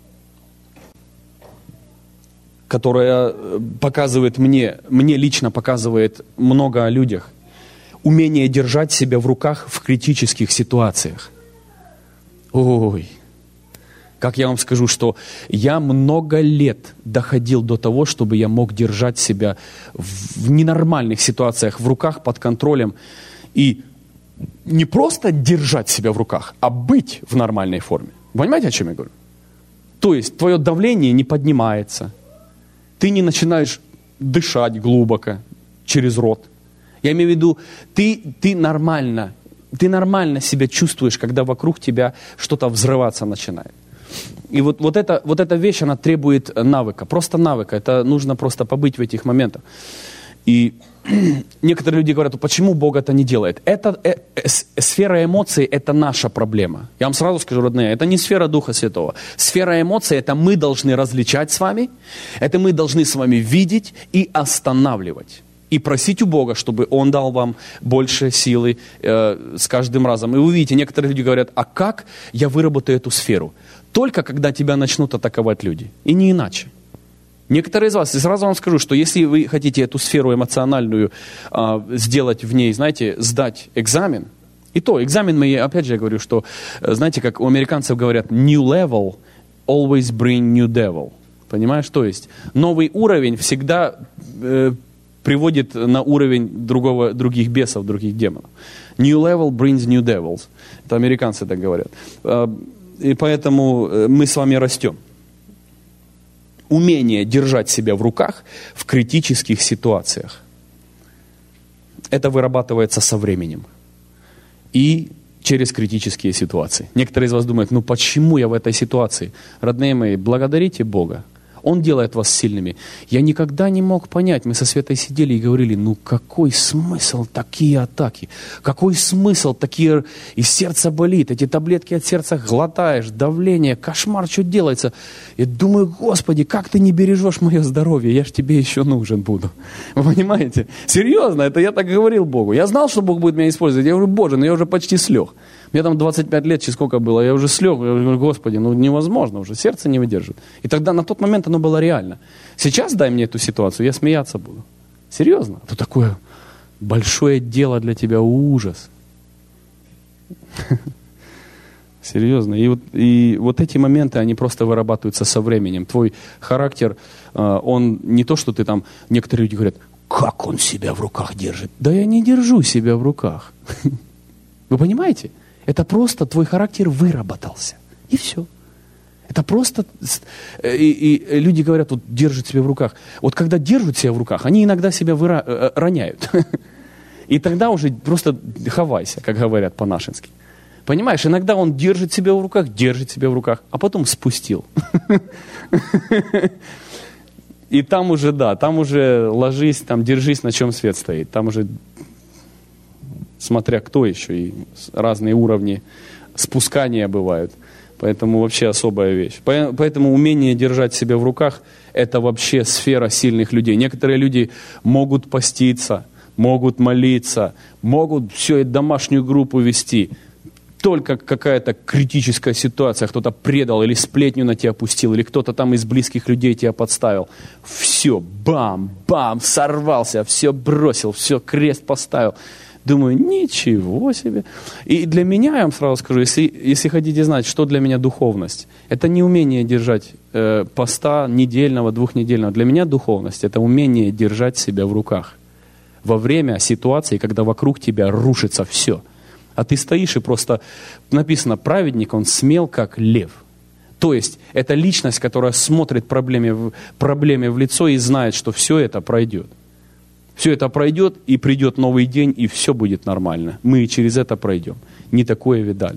которая показывает мне лично показывает много о людях, умение держать себя в руках в критических ситуациях. Ой, как я вам скажу, что я много лет доходил до того, чтобы я мог держать себя в ненормальных ситуациях в руках, под контролем. И не просто держать себя в руках, а быть в нормальной форме. Понимаете, о чем я говорю? То есть твое давление не поднимается. Ты не начинаешь дышать глубоко через рот. Я имею в виду, ты нормально себя чувствуешь, когда вокруг тебя что-то взрываться начинает. И вот эта вещь, она требует навыка, просто навыка. Это нужно просто побыть в этих моментах. И некоторые люди говорят, почему Бог это не делает? Сфера эмоций – это наша проблема. Я вам сразу скажу, родные, это не сфера Духа Святого. Сфера эмоций – это мы должны различать с вами, это мы должны с вами видеть и останавливать. И просить у Бога, чтобы Он дал вам больше силы с каждым разом. И вы увидите, некоторые люди говорят, а как я выработаю эту сферу? Только когда тебя начнут атаковать люди. И не иначе. Некоторые из вас, и сразу вам скажу, что если вы хотите эту сферу эмоциональную сделать в ней, знаете, сдать экзамен, и то, экзамен мы, опять же, я говорю, что, знаете, как у американцев говорят, new level always bring new devil. Понимаешь? То есть, новый уровень всегда приводит на уровень других бесов, других демонов. New level brings new devils. Это американцы так говорят. И поэтому мы с вами растем. Умение держать себя в руках в критических ситуациях. Это вырабатывается со временем. И через критические ситуации. Некоторые из вас думают, почему я в этой ситуации? Родные мои, благодарите Бога. Он делает вас сильными. Я никогда не мог понять, мы со Светой сидели и говорили, ну какой смысл такие атаки? Какой смысл такие, и сердце болит, эти таблетки от сердца глотаешь, давление, кошмар, что делается? И думаю, Господи, как ты не бережешь мое здоровье, я ж тебе еще нужен буду. Вы понимаете? Серьезно, это я так говорил Богу. Я знал, что Бог будет меня использовать. Я говорю, Боже, но я уже почти слег. Мне там 25 лет, через сколько было, я уже слег. Я говорю, Господи, ну невозможно уже, сердце не выдержит. И тогда на тот момент оно было реально. Сейчас дай мне эту ситуацию, я смеяться буду. Серьезно? Это такое большое дело для тебя, ужас. Серьезно. И вот эти моменты, они просто вырабатываются со временем. Твой характер, он не то, что ты там, некоторые люди говорят, как он себя в руках держит. Да я не держу себя в руках. Вы понимаете? Это просто твой характер выработался. И все. Это просто... И люди говорят, вот держат себя в руках. Вот когда держат себя в руках, они иногда себя роняют. И тогда уже просто хавайся, как говорят по-нашенски. Понимаешь, иногда он держит себя в руках, а потом спустил. И там уже, да, там уже ложись, там держись, на чем свет стоит. Там уже, смотря кто еще, и разные уровни спускания бывают. Поэтому вообще особая вещь. Поэтому умение держать себя в руках – это вообще сфера сильных людей. Некоторые люди могут поститься, могут молиться, могут все, и домашнюю группу вести. Только какая-то критическая ситуация, кто-то предал или сплетню на тебя пустил, или кто-то там из близких людей тебя подставил. Все, бам, сорвался, все бросил, все, крест поставил. Думаю, ничего себе. И для меня, я вам сразу скажу, если хотите знать, что для меня духовность, это не умение держать поста недельного, двухнедельного. Для меня духовность – это умение держать себя в руках. Во время ситуации, когда вокруг тебя рушится все. А ты стоишь и просто, написано, праведник, он смел, как лев. То есть, это личность, которая смотрит проблеме в лицо и знает, что все это пройдет. Все это пройдет, и придет новый день, и все будет нормально. Мы через это пройдем. Не такое видали.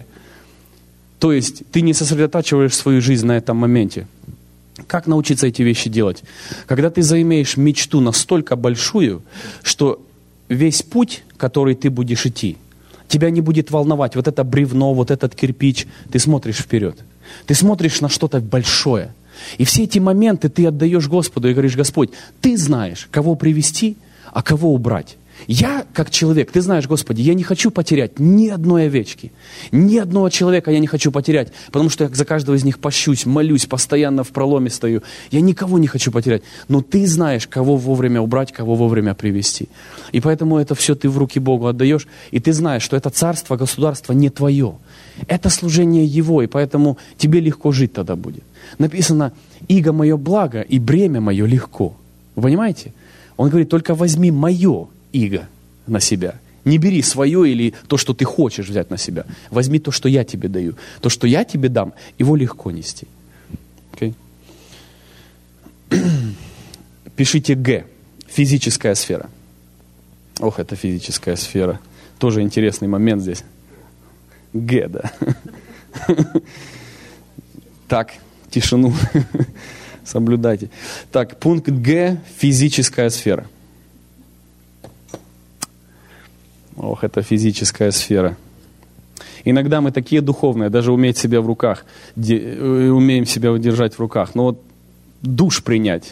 То есть, ты не сосредотачиваешь свою жизнь на этом моменте. Как научиться эти вещи делать? Когда ты заимеешь мечту настолько большую, что весь путь, который ты будешь идти, тебя не будет волновать вот это бревно, вот этот кирпич. Ты смотришь вперед. Ты смотришь на что-то большое. И все эти моменты ты отдаешь Господу и говоришь, Господь, ты знаешь, кого привести, а кого убрать. Я, как человек, ты знаешь, Господи, я не хочу потерять ни одной овечки, ни одного человека я не хочу потерять, потому что я за каждого из них пощусь, молюсь, постоянно в проломе стою. Я никого не хочу потерять, но ты знаешь, кого вовремя убрать, кого вовремя привести. И поэтому это все ты в руки Богу отдаешь, и ты знаешь, что это царство, государство не твое. Это служение Его, и поэтому тебе легко жить тогда будет. Написано, иго мое благо, и бремя мое легко. Вы понимаете? Он говорит, только возьми мое иго на себя. Не бери свое или то, что ты хочешь взять на себя. Возьми то, что я тебе даю. То, что я тебе дам, его легко нести. Okay? Пишите Г. Физическая сфера. Ох, это физическая сфера. Тоже интересный момент здесь. Г, да. Так, тишину соблюдайте. Так, пункт Г. Физическая сфера. Ох, это физическая сфера. Иногда мы такие духовные, даже уметь себя в руках, умеем себя удержать в руках. Но вот душ принять.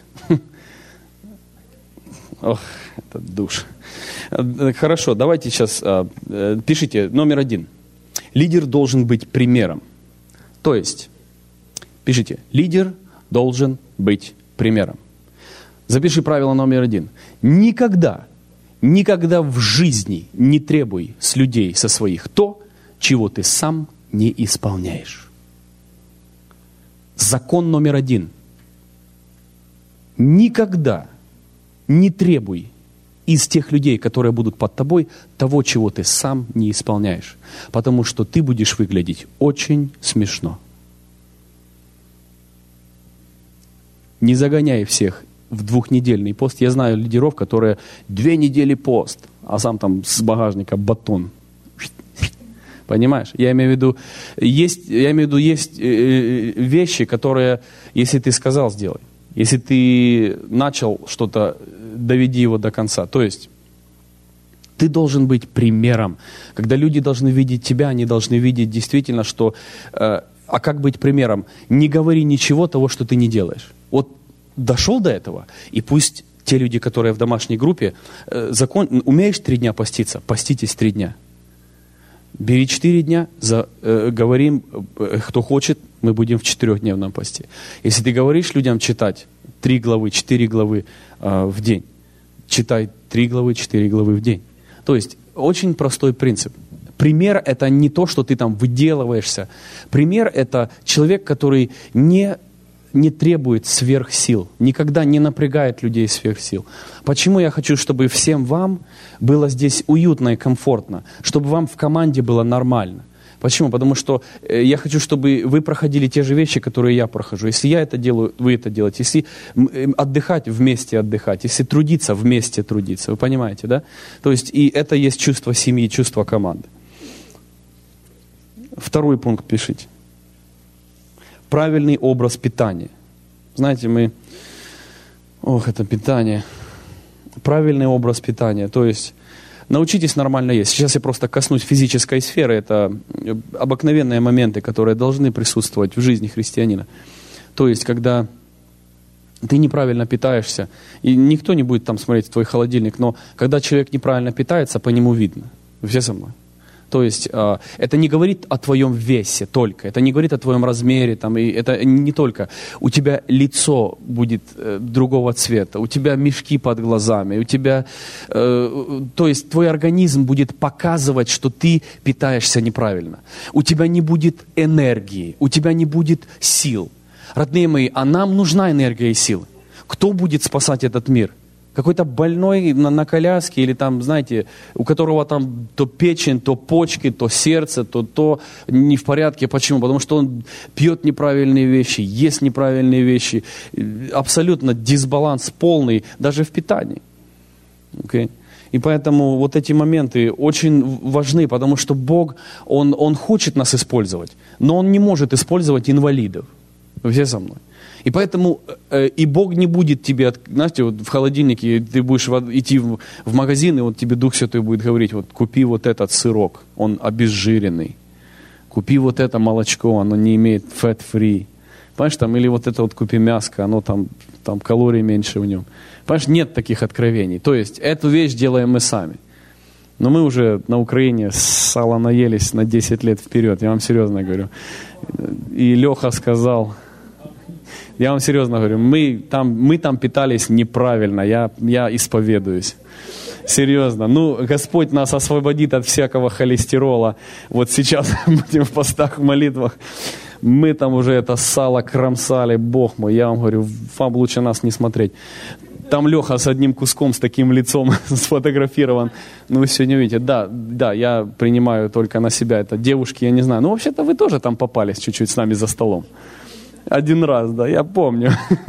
Ох, это душ. Хорошо, давайте сейчас пишите номер 1. Лидер должен быть примером. То есть, пишите, лидер должен быть примером. Запиши правило номер 1. Никогда в жизни не требуй с людей, со своих, то, чего ты сам не исполняешь. Закон номер 1. Никогда не требуй из тех людей, которые будут под тобой, того, чего ты сам не исполняешь. Потому что ты будешь выглядеть очень смешно. Не загоняй всех в 2-недельный пост. Я знаю лидеров, которые 2 недели пост, а сам там с багажника батон. Понимаешь? Я имею в виду, есть вещи, которые, если ты сказал, сделай. Если ты начал что-то, доведи его до конца. То есть ты должен быть примером. Когда люди должны видеть тебя, они должны видеть действительно, что... А как быть примером? Не говори ничего того, что ты не делаешь. Вот дошел до этого, и пусть те люди, которые в домашней группе, умеешь 3 дня поститься? Поститесь 3 дня. Бери 4 дня, говорим, кто хочет, мы будем в 4-дневном посте. Если ты говоришь людям читать 3 главы, 4 главы в день, читай 3 главы, 4 главы в день. То есть очень простой принцип. Пример – это не то, что ты там выделываешься. Пример – это человек, который не требует сверхсил, никогда не напрягает людей сверхсил. Почему я хочу, чтобы всем вам было здесь уютно и комфортно, чтобы вам в команде было нормально? Почему? Потому что я хочу, чтобы вы проходили те же вещи, которые я прохожу. Если я это делаю, вы это делаете. Если отдыхать, вместе отдыхать. Если трудиться, вместе трудиться. Вы понимаете, да? То есть и это есть чувство семьи, чувство команды. 2 пункт пишите. Правильный образ питания. Знаете, это питание. Правильный образ питания. То есть научитесь нормально есть. Сейчас я просто коснусь физической сферы. Это обыкновенные моменты, которые должны присутствовать в жизни христианина. То есть, когда ты неправильно питаешься, и никто не будет там смотреть в твой холодильник, но когда человек неправильно питается, по нему видно. Все со мной? То есть это не говорит о твоем весе только, это не говорит о твоем размере, там, и это не только. У тебя лицо будет другого цвета, у тебя мешки под глазами, у тебя, то есть твой организм будет показывать, что ты питаешься неправильно. У тебя не будет энергии, у тебя не будет сил. Родные мои, а нам нужна энергия и сила. Кто будет спасать этот мир? Какой-то больной на коляске или там, знаете, у которого там то печень, то почки, то сердце, то не в порядке. Почему? Потому что он пьет неправильные вещи, ест неправильные вещи. Абсолютно дисбаланс полный даже в питании. Okay? И поэтому вот эти моменты очень важны, потому что Бог, Он хочет нас использовать, но Он не может использовать инвалидов. Вы все со мной? И поэтому и Бог не будет тебе, знаете, вот в холодильнике ты будешь идти в магазин, и вот тебе Дух Святой будет говорить, вот купи вот этот сырок, он обезжиренный. Купи вот это молочко, оно не имеет fat-free. Понимаешь, там, или вот это вот купи мяско, оно там калорий меньше в нем. Понимаешь, нет таких откровений. То есть эту вещь делаем мы сами. Но мы уже на Украине сало наелись на 10 лет вперед, я вам серьезно говорю. И Леха сказал... Я вам серьезно говорю, мы там питались неправильно, я исповедуюсь. Серьезно. Господь нас освободит от всякого холестерола. Вот сейчас будем в постах, в молитвах. Мы там уже это сало кромсали, Бог мой. Я вам говорю, вам лучше нас не смотреть. Там Леха с одним куском, с таким лицом сфотографирован. Вы сегодня видите. Да, я принимаю только на себя это. Девушки, я не знаю. Вообще-то вы тоже там попались чуть-чуть с нами за столом. 1 раз, да, я помню.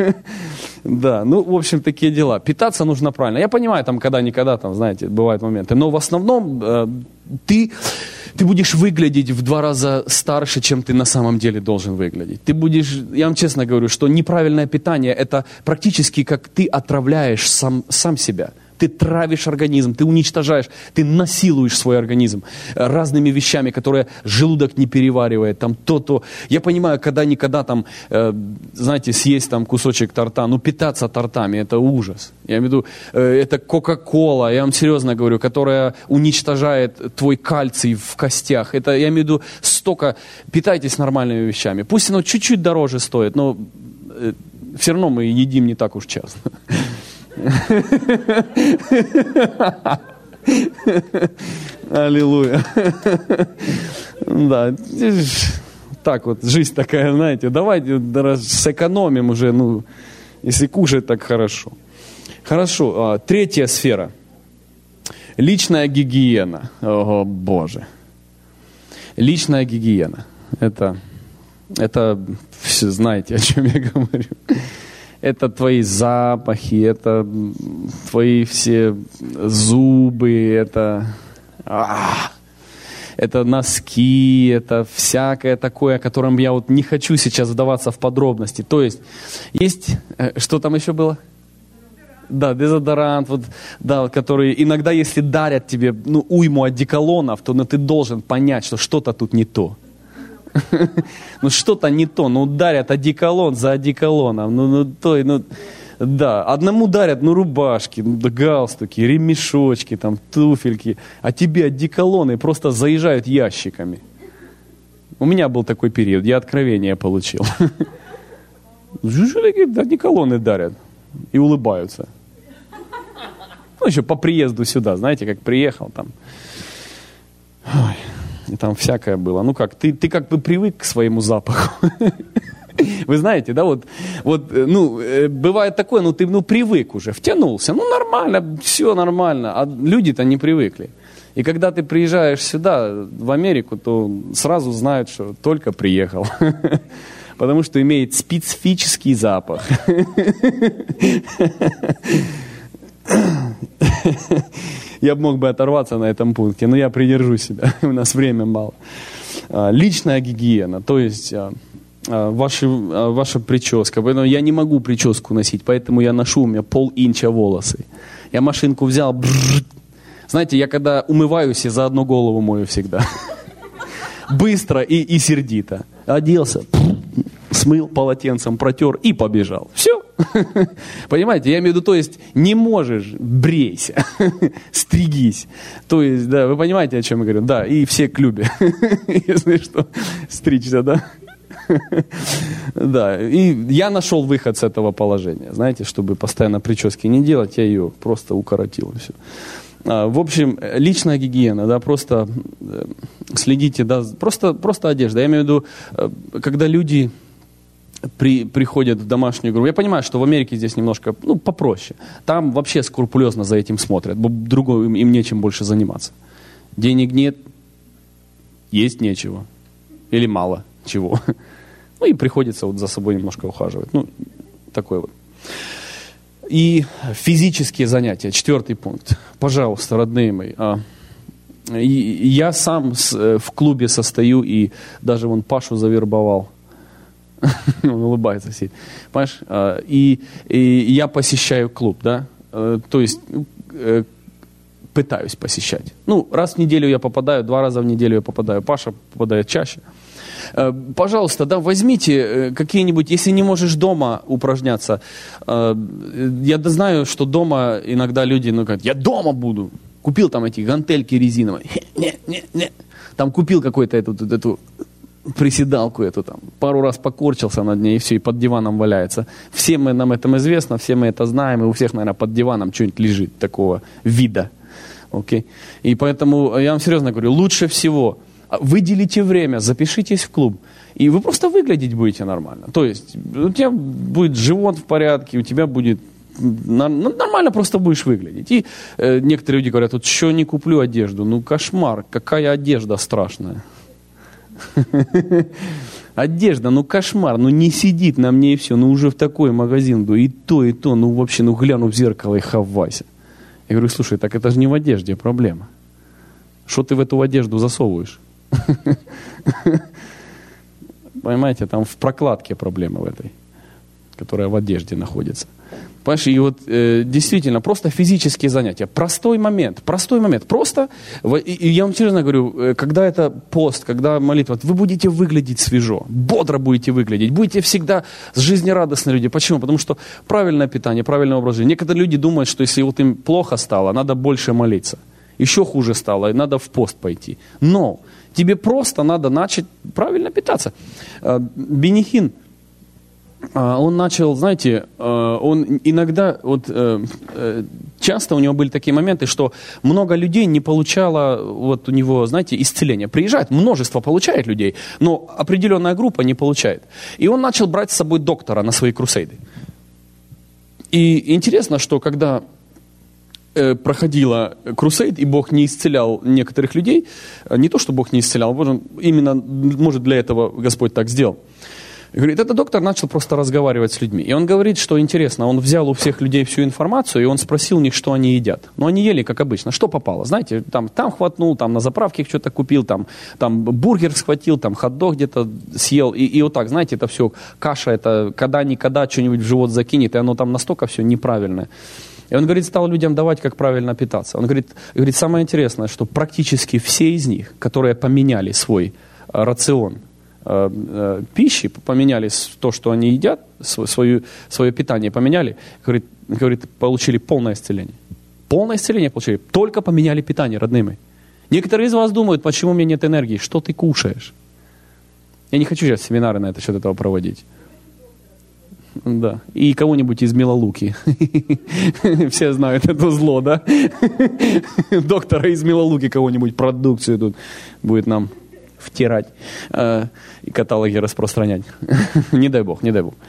Да, в общем, такие дела. Питаться нужно правильно. Я понимаю, там, когда-никогда, там, знаете, бывают моменты. Но в основном ты будешь выглядеть в 2 раза старше, чем ты на самом деле должен выглядеть. Ты будешь, я вам честно говорю, что неправильное питание, это практически как ты отравляешь сам себя. Ты травишь организм, ты уничтожаешь, ты насилуешь свой организм разными вещами, которые желудок не переваривает, там то-то. Я понимаю, когда-никогда там, знаете, съесть там кусочек торта, питаться тортами, это ужас. Я имею в виду, это Кока-Кола, я вам серьезно говорю, которая уничтожает твой кальций в костях. Это, я имею в виду, столько, питайтесь нормальными вещами. Пусть оно чуть-чуть дороже стоит, но все равно мы едим не так уж часто. Аллилуйя. Да, так вот, жизнь такая, знаете, давайте сэкономим уже, если кушать, так хорошо. Хорошо, 3 сфера. Личная гигиена. О, Боже. Личная гигиена. Это все знаете, о чем я говорю. Это твои запахи, это твои все зубы, это это носки, это всякое такое, о котором я вот не хочу сейчас вдаваться в подробности. То есть, что там еще было? Да, дезодорант, вот, да, который иногда, если дарят тебе уйму одеколонов, то ты должен понять, что что-то тут не то. Что-то не то, дарят одеколон за одеколоном, да, одному дарят, рубашки, галстуки, ремешочки, там, туфельки, а тебе одеколоны просто заезжают ящиками. У меня был такой период, я откровение получил. Одеколоны дарят и улыбаются. Еще по приезду сюда, знаете, как приехал там. Ой, и там всякое было. Ты как бы привык к своему запаху. Вы знаете, да, бывает такое, ты привык уже, втянулся, нормально, все нормально, а люди-то не привыкли. И когда ты приезжаешь сюда, в Америку, то сразу знают, что только приехал. Потому что имеет специфический запах. Я мог бы оторваться на этом пункте, но я придержу себя, у нас время мало. Личная гигиена, то есть ваша прическа. Поэтому я не могу прическу носить, поэтому я ношу, у меня пол-инча волосы. Я машинку взял, знаете, я когда умываюсь, я за одну голову мою всегда. Быстро и сердито. Оделся, смыл полотенцем, протер и побежал. Все. Понимаете, я имею в виду, то есть не можешь, брейся, стригись. То есть, да, вы понимаете, о чем я говорю? Да, и все к Любе, если что, стричься, да? Да, и я нашел выход с этого положения, знаете, чтобы постоянно прически не делать, я ее просто укоротил и все. В общем, личная гигиена, да, просто следите, да, просто одежда. Я имею в виду, когда люди приходят в домашнюю группу. Я понимаю, что в Америке здесь немножко, попроще. Там вообще скрупулезно за этим смотрят. Другого им нечем больше заниматься. Денег нет, есть нечего. Или мало чего. И приходится за собой немножко ухаживать. Такой вот. И физические занятия. 4 пункт. Пожалуйста, родные мои. Я сам в клубе состою, и даже Пашу завербовал. Он улыбается все. Понимаешь? И я посещаю клуб, да? То есть пытаюсь посещать. Раз в неделю я попадаю, 2 раза в неделю я попадаю. Паша попадает чаще. Пожалуйста, да, возьмите какие-нибудь, если не можешь дома упражняться. Я знаю, что дома иногда люди, говорят, я дома буду. Купил там эти гантельки резиновые. Не. Там купил какую-то эту приседалку эту там. Пару раз покорчился над ней, и все, и под диваном валяется. Всем нам это известно, все мы это знаем, и у всех, наверное, под диваном что-нибудь лежит такого вида. Окей? И поэтому я вам серьезно говорю, лучше всего выделите время, запишитесь в клуб, и вы просто выглядеть будете нормально. То есть у тебя будет живот в порядке, у тебя будет нормально просто будешь выглядеть. И некоторые люди говорят, что не куплю одежду. Кошмар, какая одежда страшная. Одежда, кошмар, не сидит на мне и все, уже в такой магазин, и то, вообще, гляну в зеркало и хавайся. Я говорю, слушай, так это же не в одежде проблема. Что ты в эту одежду засовываешь? Понимаете, там в прокладке проблема в этой, которая в одежде находится. Понимаешь, и действительно, просто физические занятия. Простой момент. Просто, и я вам серьезно говорю, когда это пост, когда молитва, вы будете выглядеть свежо, бодро будете выглядеть, будете всегда жизнерадостные люди. Почему? Потому что правильное питание, правильный образ жизни. Некоторые люди думают, что если им плохо стало, надо больше молиться. Еще хуже стало, и надо в пост пойти. Но тебе просто надо начать правильно питаться. Бенихин, он начал, знаете, он иногда, часто у него были такие моменты, что много людей не получало у него, знаете, исцеления. Приезжает, множество получает людей, но определенная группа не получает. И он начал брать с собой доктора на свои крусейды. И интересно, что когда проходила крусейд, и Бог не исцелял некоторых людей, не то, что Бог не исцелял, именно, может, для этого Господь так сделал. И говорит, этот доктор начал просто разговаривать с людьми. И он говорит, что интересно, он взял у всех людей всю информацию, и он спросил у них, что они едят. Но они ели, как обычно, что попало. Знаете, там хватнул, там на заправке что-то купил, там бургер схватил, там хот-дог где-то съел. И вот так, знаете, это все каша, это когда-никогда что-нибудь в живот закинет, и оно там настолько все неправильное. И он, говорит, стал людям давать, как правильно питаться. Он говорит, самое интересное, что практически все из них, которые поменяли свой рацион пищи, поменяли то, что они едят, свое питание поменяли, говорит, получили полное исцеление. Полное исцеление получили. Только поменяли питание, родные мои. Некоторые из вас думают, почему у меня нет энергии, что ты кушаешь. Я не хочу сейчас семинары на это счет этого проводить. Да. И кого-нибудь из Милолуки. Все знают это зло, да? Доктора из Милолуки кого-нибудь продукцию тут будет нам втирать и каталоги распространять. Не дай Бог, не дай Бог.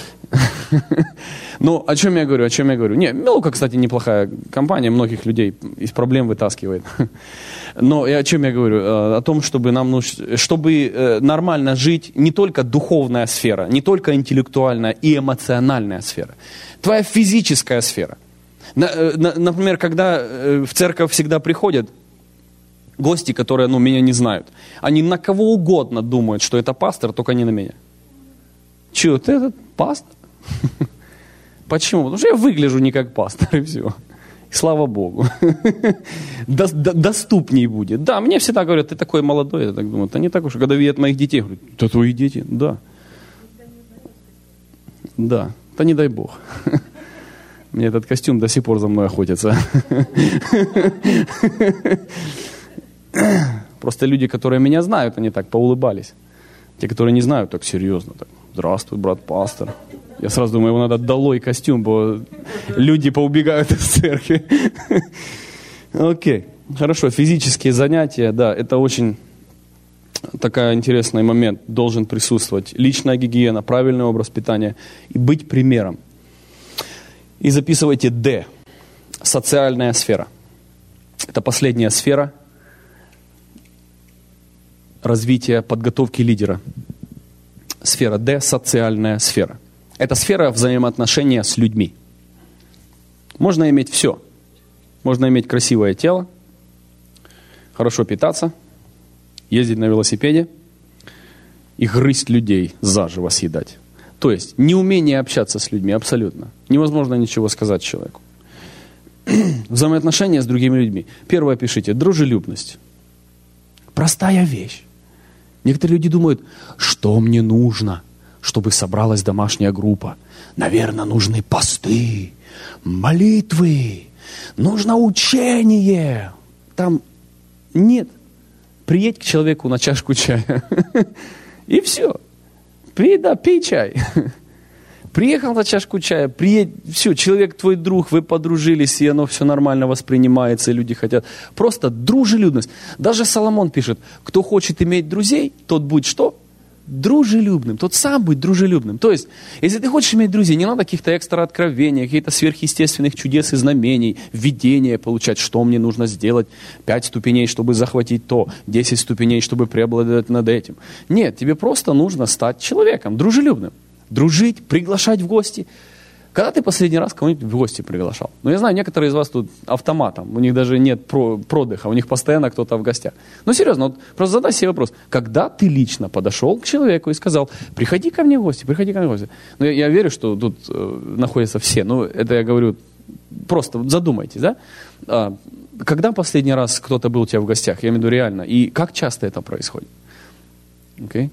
Ну, о чем я говорю? Не, Милука, кстати, неплохая компания, многих людей из проблем вытаскивает. Но о чем я говорю? О том, чтобы чтобы нормально жить, не только духовная сфера, не только интеллектуальная и эмоциональная сфера. Твоя физическая сфера. Например, когда в церковь всегда приходят гости, которые, меня не знают, они на кого угодно думают, что это пастор, только не на меня. Чего, ты этот пастор? Почему? Потому что я выгляжу не как пастор, и все. И слава Богу. Доступней будет. Да, мне всегда говорят, ты такой молодой, я так думаю. Да не так уж, когда видят моих детей, говорят, это твои дети? Да. Да, да не дай Бог. Мне этот костюм до сих пор за мной охотится. Просто люди, которые меня знают, они так поулыбались. Те, которые не знают, так серьезно. Так, здравствуй, брат-пастор. Я сразу думаю, его надо долой костюм, бо люди поубегают из церкви. Окей, хорошо, физические занятия, да, это очень такой интересный момент, должен присутствовать. Личная гигиена, правильный образ питания и быть примером. И записывайте Д, социальная сфера. Это последняя сфера развития, подготовки лидера. Сфера Д, социальная сфера. Это сфера взаимоотношения с людьми. Можно иметь все. Можно иметь красивое тело, хорошо питаться, ездить на велосипеде и грызть людей, заживо съедать. То есть неумение общаться с людьми абсолютно. Невозможно ничего сказать человеку. Взаимоотношения с другими людьми. Первое пишите, дружелюбность. Простая вещь. Некоторые люди думают, что мне нужно, чтобы собралась домашняя группа. Наверное, нужны посты, молитвы, нужно учение. Там нет. Приедь к человеку на чашку чая. И все. Пей чай. Приехал на чашку чая, все, человек твой друг, вы подружились, и оно все нормально воспринимается, и люди хотят. Просто дружелюбность. Даже Соломон пишет, кто хочет иметь друзей, тот будет что? Дружелюбным. Тот сам будет дружелюбным. То есть, если ты хочешь иметь друзей, не надо каких-то экстра откровений, каких-то сверхъестественных чудес и знамений, видения получать, что мне нужно сделать, 5 ступеней, чтобы захватить то, 10 ступеней, чтобы преобладать над этим. Нет, тебе просто нужно стать человеком, дружелюбным. Дружить, приглашать в гости. Когда ты последний раз кого-нибудь в гости приглашал? Я знаю, некоторые из вас тут автоматом, у них даже нет продыха, у них постоянно кто-то в гостях. Серьезно, просто задай себе вопрос. Когда ты лично подошел к человеку и сказал, приходи ко мне в гости, приходи ко мне в гости. Я верю, что тут находятся все, это я говорю, просто задумайтесь, да? Когда последний раз кто-то был у тебя в гостях, я имею в виду реально, и как часто это происходит? Окей?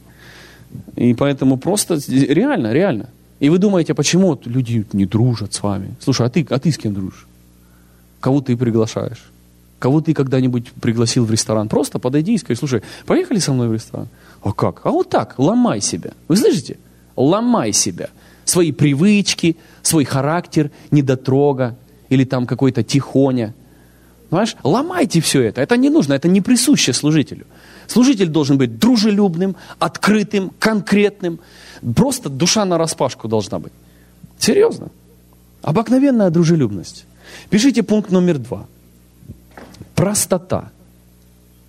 И поэтому просто реально. И вы думаете, почему люди не дружат с вами? Слушай, а ты с кем дружишь? Кого ты приглашаешь? Кого ты когда-нибудь пригласил в ресторан? Просто подойди и скажи, слушай, поехали со мной в ресторан? А как? А вот так, ломай себя. Вы слышите? Ломай себя. Свои привычки, свой характер, недотрога или там какой-то тихоня. Понимаешь? Ломайте все это. Это не нужно, это не присуще служителю. Служитель должен быть дружелюбным, открытым, конкретным. Просто душа нараспашку должна быть. Серьезно. Обыкновенная дружелюбность. Пишите пункт номер 2. Простота.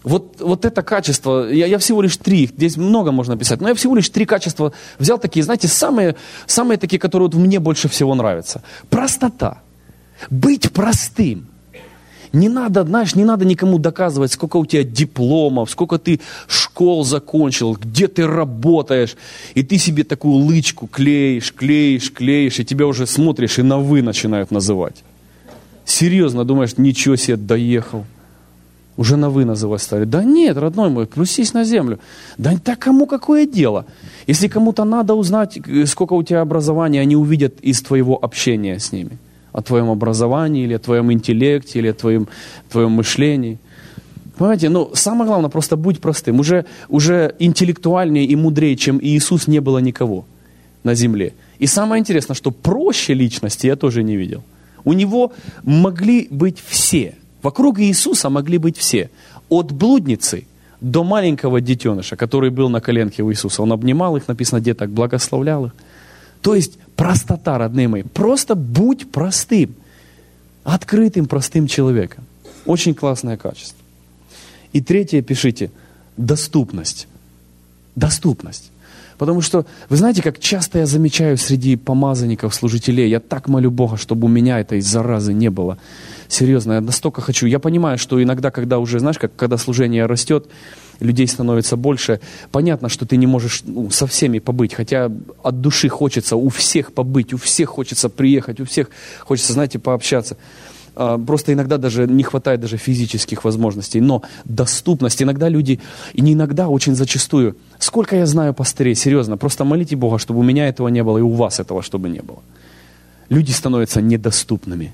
Вот это качество, я всего лишь 3, здесь много можно писать, но я всего лишь 3 качества взял такие, знаете, самые такие, которые вот мне больше всего нравятся. Простота. Быть простым. Не надо, знаешь, не надо никому доказывать, сколько у тебя дипломов, сколько ты школ закончил, где ты работаешь. И ты себе такую лычку клеишь, и тебя уже смотришь и на «вы» начинают называть. Серьезно, думаешь, ничего себе, доехал. Уже на «вы» называть стали. Да нет, родной мой, плюсись на землю. Да кому какое дело? Если кому-то надо узнать, сколько у тебя образования, они увидят из твоего общения с ними. О твоем образовании, или о твоем интеллекте, или о твоем мышлении. Понимаете, самое главное, просто будь простым. Уже интеллектуальнее и мудрее, чем Иисус, не было никого на земле. И самое интересное, что проще личности я тоже не видел. У него могли быть все. Вокруг Иисуса могли быть все. От блудницы до маленького детеныша, который был на коленке у Иисуса. Он обнимал их, написано, деток, благословлял их. То есть простота, родные мои. Просто будь простым. Открытым, простым человеком. Очень классное качество. И 3 пишите. Доступность. Доступность. Потому что, вы знаете, как часто я замечаю среди помазанников, служителей, я так молю Бога, чтобы у меня этой заразы не было. Серьезно, я настолько хочу. Я понимаю, что иногда, когда уже, знаешь, когда служение растет, людей становится больше, понятно, что ты не можешь со всеми побыть, хотя от души хочется у всех побыть, у всех хочется приехать, у всех хочется, знаете, пообщаться. Просто иногда даже не хватает даже физических возможностей. Но доступность, иногда люди, и не иногда, очень зачастую, сколько я знаю пастырей, серьезно, просто молите Бога, чтобы у меня этого не было и у вас этого, чтобы не было. Люди становятся недоступными.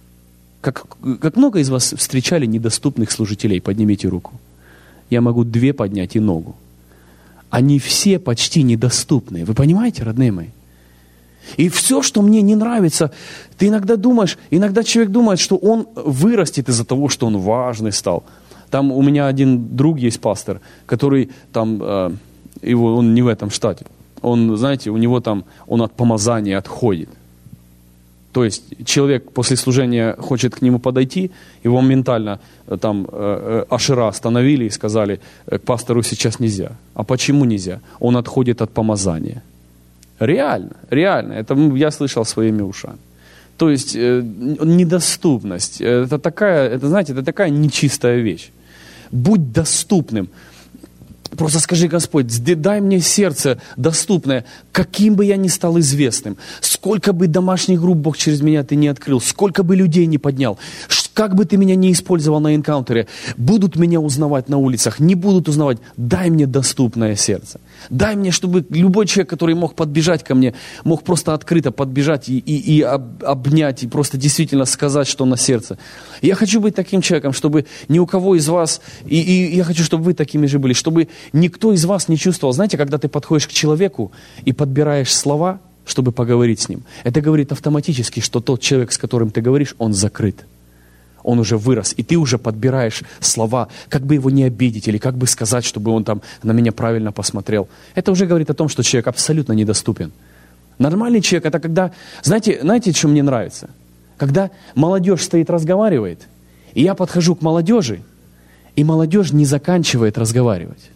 Как много из вас встречали недоступных служителей? Поднимите руку. Я могу 2 поднять и ногу. Они все почти недоступны. Вы понимаете, родные мои? И все, что мне не нравится, ты иногда думаешь, иногда человек думает, что он вырастет из-за того, что он важный стал. Там у меня один друг есть, пастор, который там, он не в этом штате. Он, знаете, у него там, он от помазания отходит. То есть человек после служения хочет к нему подойти, его моментально там ашера остановили и сказали, к пастору сейчас нельзя. А почему нельзя? Он отходит от помазания. Реально. Это я слышал своими ушами. То есть недоступность, это такая нечистая вещь. Будь доступным. Просто скажи, Господь, дай мне сердце доступное, каким бы я ни стал известным, сколько бы домашних групп Бог через меня ты не открыл, сколько бы людей не поднял, как бы ты меня не использовал на энкаунтере, будут меня узнавать на улицах, не будут узнавать, дай мне доступное сердце. Дай мне, чтобы любой человек, который мог подбежать ко мне, мог просто открыто подбежать и обнять, и просто действительно сказать, что на сердце. Я хочу быть таким человеком, чтобы ни у кого из вас, и я хочу, чтобы вы такими же были, чтобы никто из вас не чувствовал, знаете, когда ты подходишь к человеку и подбираешь слова, чтобы поговорить с ним, это говорит автоматически, что тот человек, с которым ты говоришь, он закрыт. Он уже вырос, и ты уже подбираешь слова, как бы его не обидеть, или как бы сказать, чтобы он там на меня правильно посмотрел. Это уже говорит о том, что человек абсолютно недоступен. Нормальный человек, это когда, знаете, что мне нравится? Когда молодежь стоит, разговаривает, и я подхожу к молодежи, и молодежь не заканчивает разговаривать.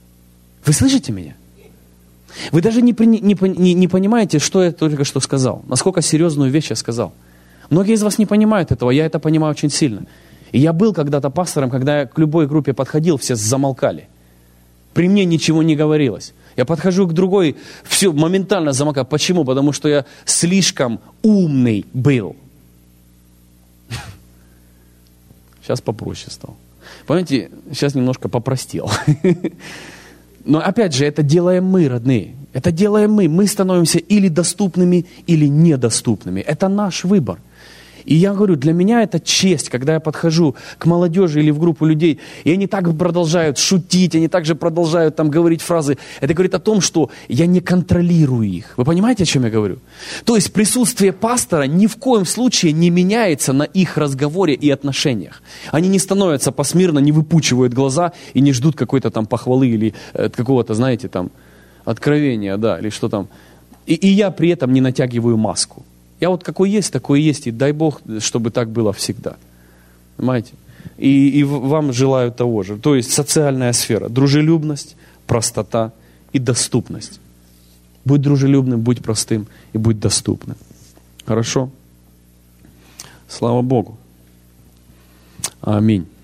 Вы слышите меня? Вы даже не понимаете, что я только что сказал, насколько серьезную вещь я сказал. Многие из вас не понимают этого, я это понимаю очень сильно. И я был когда-то пастором, когда я к любой группе подходил, все замолкали. При мне ничего не говорилось. Я подхожу к другой, все моментально замолкаю. Почему? Потому что я слишком умный был. Сейчас попроще стал. Понимаете, сейчас немножко попростел. Но опять же, это делаем мы, родные. Это делаем мы. Мы становимся или доступными, или недоступными. Это наш выбор. И я говорю, для меня это честь, когда я подхожу к молодежи или в группу людей, и они так продолжают шутить, они также продолжают там говорить фразы. Это говорит о том, что я не контролирую их. Вы понимаете, о чем я говорю? То есть присутствие пастора ни в коем случае не меняется на их разговоре и отношениях. Они не становятся посмирно, не выпучивают глаза и не ждут какой-то там похвалы или какого-то, знаете, там откровения, да, или что там. И я при этом не натягиваю маску. Я вот какой есть, такой и есть, и дай Бог, чтобы так было всегда. Понимаете? И вам желаю того же. То есть социальная сфера, дружелюбность, простота и доступность. Будь дружелюбным, будь простым и будь доступным. Хорошо? Слава Богу. Аминь.